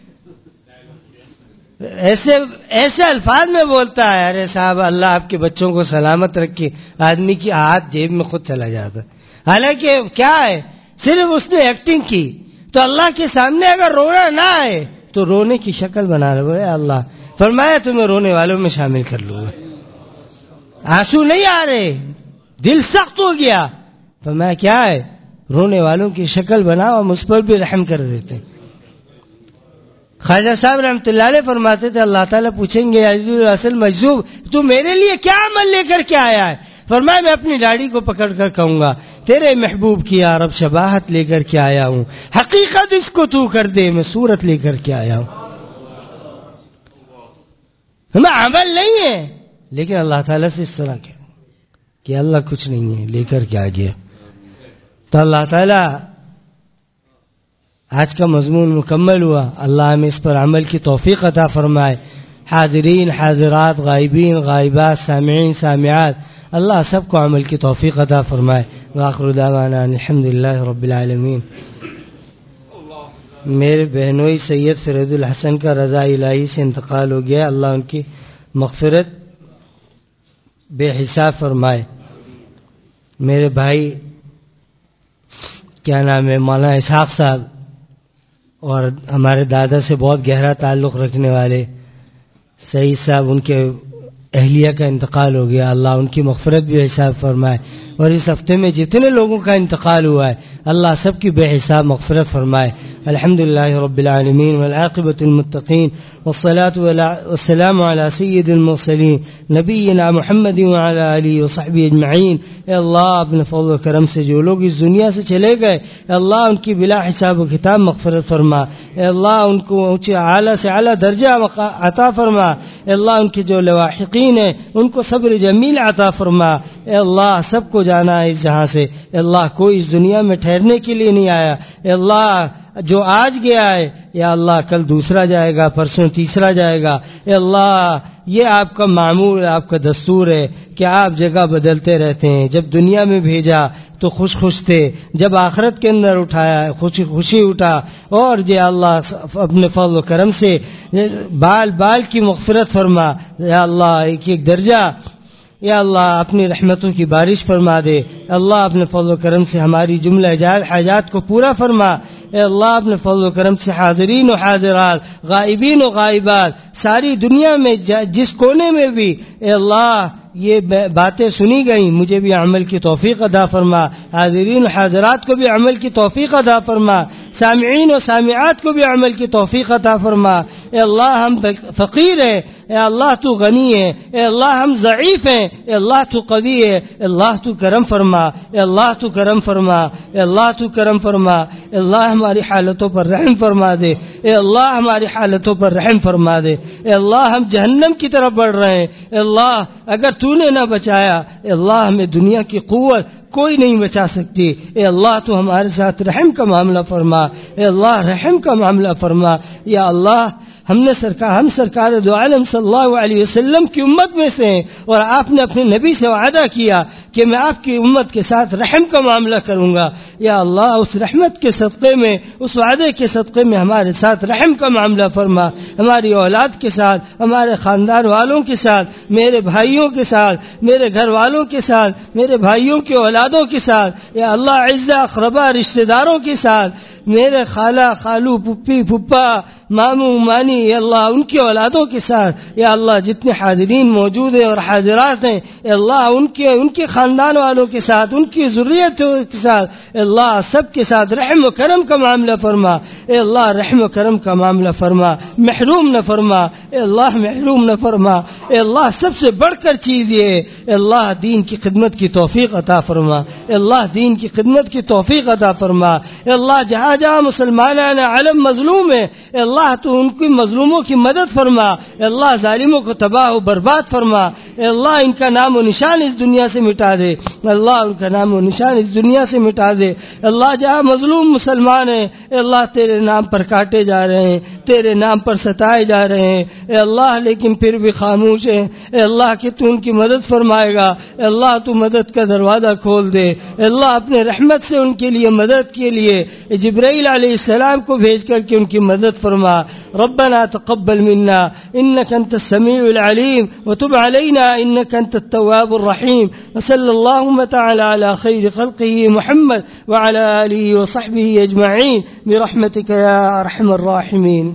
A: ایسے ایسے الفاظ میں بولتا ہے, ارے صاحب اللہ آپ کے بچوں کو سلامت رکھے. آدمی کی ہاتھ جیب میں خود چلا جاتا, حالانکہ کیا ہے صرف اس نے ایکٹنگ کی. تو اللہ کے سامنے اگر رونا نہ آئے تو رونے کی شکل بنا لو, اے اللہ فرمایا تمہیں رونے والوں میں شامل کر لوں گا. آنسو نہیں آ رہے, دل سخت ہو گیا, فرمایا کیا ہے, رونے والوں کی شکل بناؤ, مجھ پر بھی رحم کر دیتے. خواجہ صاحب رحمۃ اللہ علیہ فرماتے تھے اللہ تعالیٰ پوچھیں گے عزیز الاصل مجذوب تو میرے لیے کیا عمل لے کر کے آیا ہے. فرمایا میں اپنی داڑھی کو پکڑ کر کہوں گا تیرے محبوب کی یا رب شباہت لے کر کے آیا ہوں, حقیقت اس کو تو کر دے, میں صورت لے کر کے آیا ہوں. ہمیں عمل نہیں ہے, لیکن اللہ تعالیٰ سے اس طرح کہ کہ اللہ کچھ نہیں ہے, لے کر کے آ گیا. تو اللہ تعالیٰ آج کا مضمون مکمل ہوا, اللہ ہمیں اس پر عمل کی توفیق عطا فرمائے. حاضرین حاضرات, غائبین غائبات, سامعین سامعات, اللہ سب کو عمل کی توفیق عطا فرمائے. وآخر دعوانا الحمدللہ رب العالمین. میرے بہنوئی سید فرید الحسن کا رضا الہی سے انتقال ہو گیا, اللہ ان کی مغفرت بے حساب فرمائے. میرے بھائی کیا نام ہے مولانا اسحاق صاحب, اور ہمارے دادا سے بہت گہرا تعلق رکھنے والے سعید صاحب, ان کے اہلیہ کا انتقال ہو گیا, اللہ ان کی مغفرت بھی حساب فرمائے. اور اس ہفتے میں جتنے لوگوں کا انتقال ہوا ہے اللہ سب کی بے حساب مغفرت فرمائے. الحمدللہ رب العالمین والعاقبۃ للمتقین والصلاة والسلام علی سید المرسلین نبینا محمد وعلی آلہ وصحبہ اجمعین. اے اللہ اپنے فضل و کرم سے جو لوگ اس دنیا سے چلے گئے اے اللہ ان کی بلا حساب و کتاب مغفرت فرما. اے اللہ ان کو اونچے اعلیٰ سے اعلیٰ درجہ عطا فرما. اے اللہ ان کے جو لواحقین ہیں ان کو صبر جمیل عطا فرما. اے اللہ سب کو جانا ہے اس جہاں سے, اے اللہ کوئی اس دنیا میں ٹھہرنے کے لیے نہیں آیا. اے اللہ جو آج گیا ہے یا اللہ کل دوسرا جائے گا, پرسوں تیسرا جائے گا. اے اللہ یہ آپ کا معمول, آپ کا دستور ہے کہ آپ جگہ بدلتے رہتے ہیں. جب دنیا میں بھیجا تو خوش خوش تھے, جب آخرت کے اندر اٹھایا خوشی خوشی اٹھا. اور جے اللہ اپنے فضل و کرم سے بال بال کی مغفرت فرما. یا اللہ ایک ایک درجہ یا اللہ اپنی رحمتوں کی بارش فرما دے. اللہ اپنے فضل و کرم سے ہماری جملہ حاجات کو پورا فرما. اے اللہ اپنے فضل و کرم سے حاضرین و حاضرات، غائبین و غائبات، ساری دنیا میں جس کونے میں بھی اے اللہ یہ باتیں سنی گئیں، مجھے بھی عمل کی توفیق عطا فرما، حاضرین و حاضرات کو بھی عمل کی توفیق عطا فرما، سامعین و سامعات کو بھی عمل کی توفیق عطا فرما۔ اے اللہ ہم فقیر ہیں، اے اللہ تو غنی ہے، اے اللہ ہم ضعیف ہیں، اے اللہ تو قوی ہے، اے اللہ تو کرم فرما، اے اللہ تو کرم فرما، اے اللہ تو کرم فرما، اے اللہ ہماری حالتوں پر رحم فرما دے، اے اللہ ہماری حالتوں پر رحم فرما دے، اے اللہ ہم جہنم کی طرف بڑھ رہے ہیں، اے اللہ اگر تو نے نہ بچایا، اے اللہ ہمیں دنیا کی قوت کوئی نہیں بچا سکتی، اے اللہ تو ہمارے ساتھ رحم کا معاملہ فرما، اے اللہ رحم کا معاملہ فرما۔ یا اللہ ہم نے سرکار ہم سرکار دو عالم صلی اللہ علیہ وسلم کی امت میں سے ہیں، اور آپ نے اپنے نبی سے وعدہ کیا کہ میں آپ کی امت کے ساتھ رحم کا معاملہ کروں گا۔ یا اللہ اس رحمت کے صدقے میں، اس وعدے کے صدقے میں ہمارے ساتھ رحم کا معاملہ فرما، ہماری اولاد کے ساتھ، ہمارے خاندان والوں کے ساتھ، میرے بھائیوں کے ساتھ، میرے گھر والوں کے ساتھ، میرے بھائیوں کے اولادوں کے ساتھ، یا اللہ اعزا اقربا رشتہ داروں کے ساتھ، میرے خالہ خالو پھپھی پھپھا ماموں مانی، یا اللہ ان کی اولادوں کے ساتھ، یا اللہ جتنے حاضرین موجود ہیں اور حاضرات ہیں، یا اللہ ان کے ان کے خاندان والوں کے ساتھ، ان کی ذریتوں کے ساتھ، اے اللہ سب کے ساتھ رحم و کرم کا معاملہ فرما، اے اللہ رحم و کرم کا معاملہ فرما، محروم نہ فرما، اے اللہ محروم نہ فرما، اے اللہ سب سے بڑھ کر چیز یہ ہے، اے اللہ دین کی خدمت کی توفیق عطا فرما، اے اللہ دین کی خدمت کی توفیق عطا فرما، اے اللہ جہاں جہاں مسلمان عالم مظلوم ہے، اے اللہ تو ان کی مظلوموں کی مدد فرما، اے اللہ ظالموں کو تباہ و برباد فرما، اے اللہ ان کا نام و نشان اس دنیا سے مٹا دے، اللہ ان کا نام و نشان اس دنیا سے مٹا دے، اللہ جہاں مظلوم مسلمان ہیں اے اللہ تیرے نام پر کاٹے جا رہے ہیں، تیرے نام پر ستائے جا رہے ہیں، اے اللہ لیکن پھر بھی خاموش ہیں، اے اللہ کہ تو ان کی مدد فرمائے گا، اے اللہ تو مدد کا دروازہ کھول دے، اے اللہ اپنے رحمت سے ان کے لیے مدد کے لیے جبرائیل علیہ السلام کو بھیج کر کے ان کی مدد فرما۔ ربنا تقبل منا انك انت السميع العليم وتب علينا انك انت التواب الرحيم، وصلى اللهم تعالى على خير خلقه محمد وعلى آله وصحبه اجمعين برحمتك يا ارحم الراحمين۔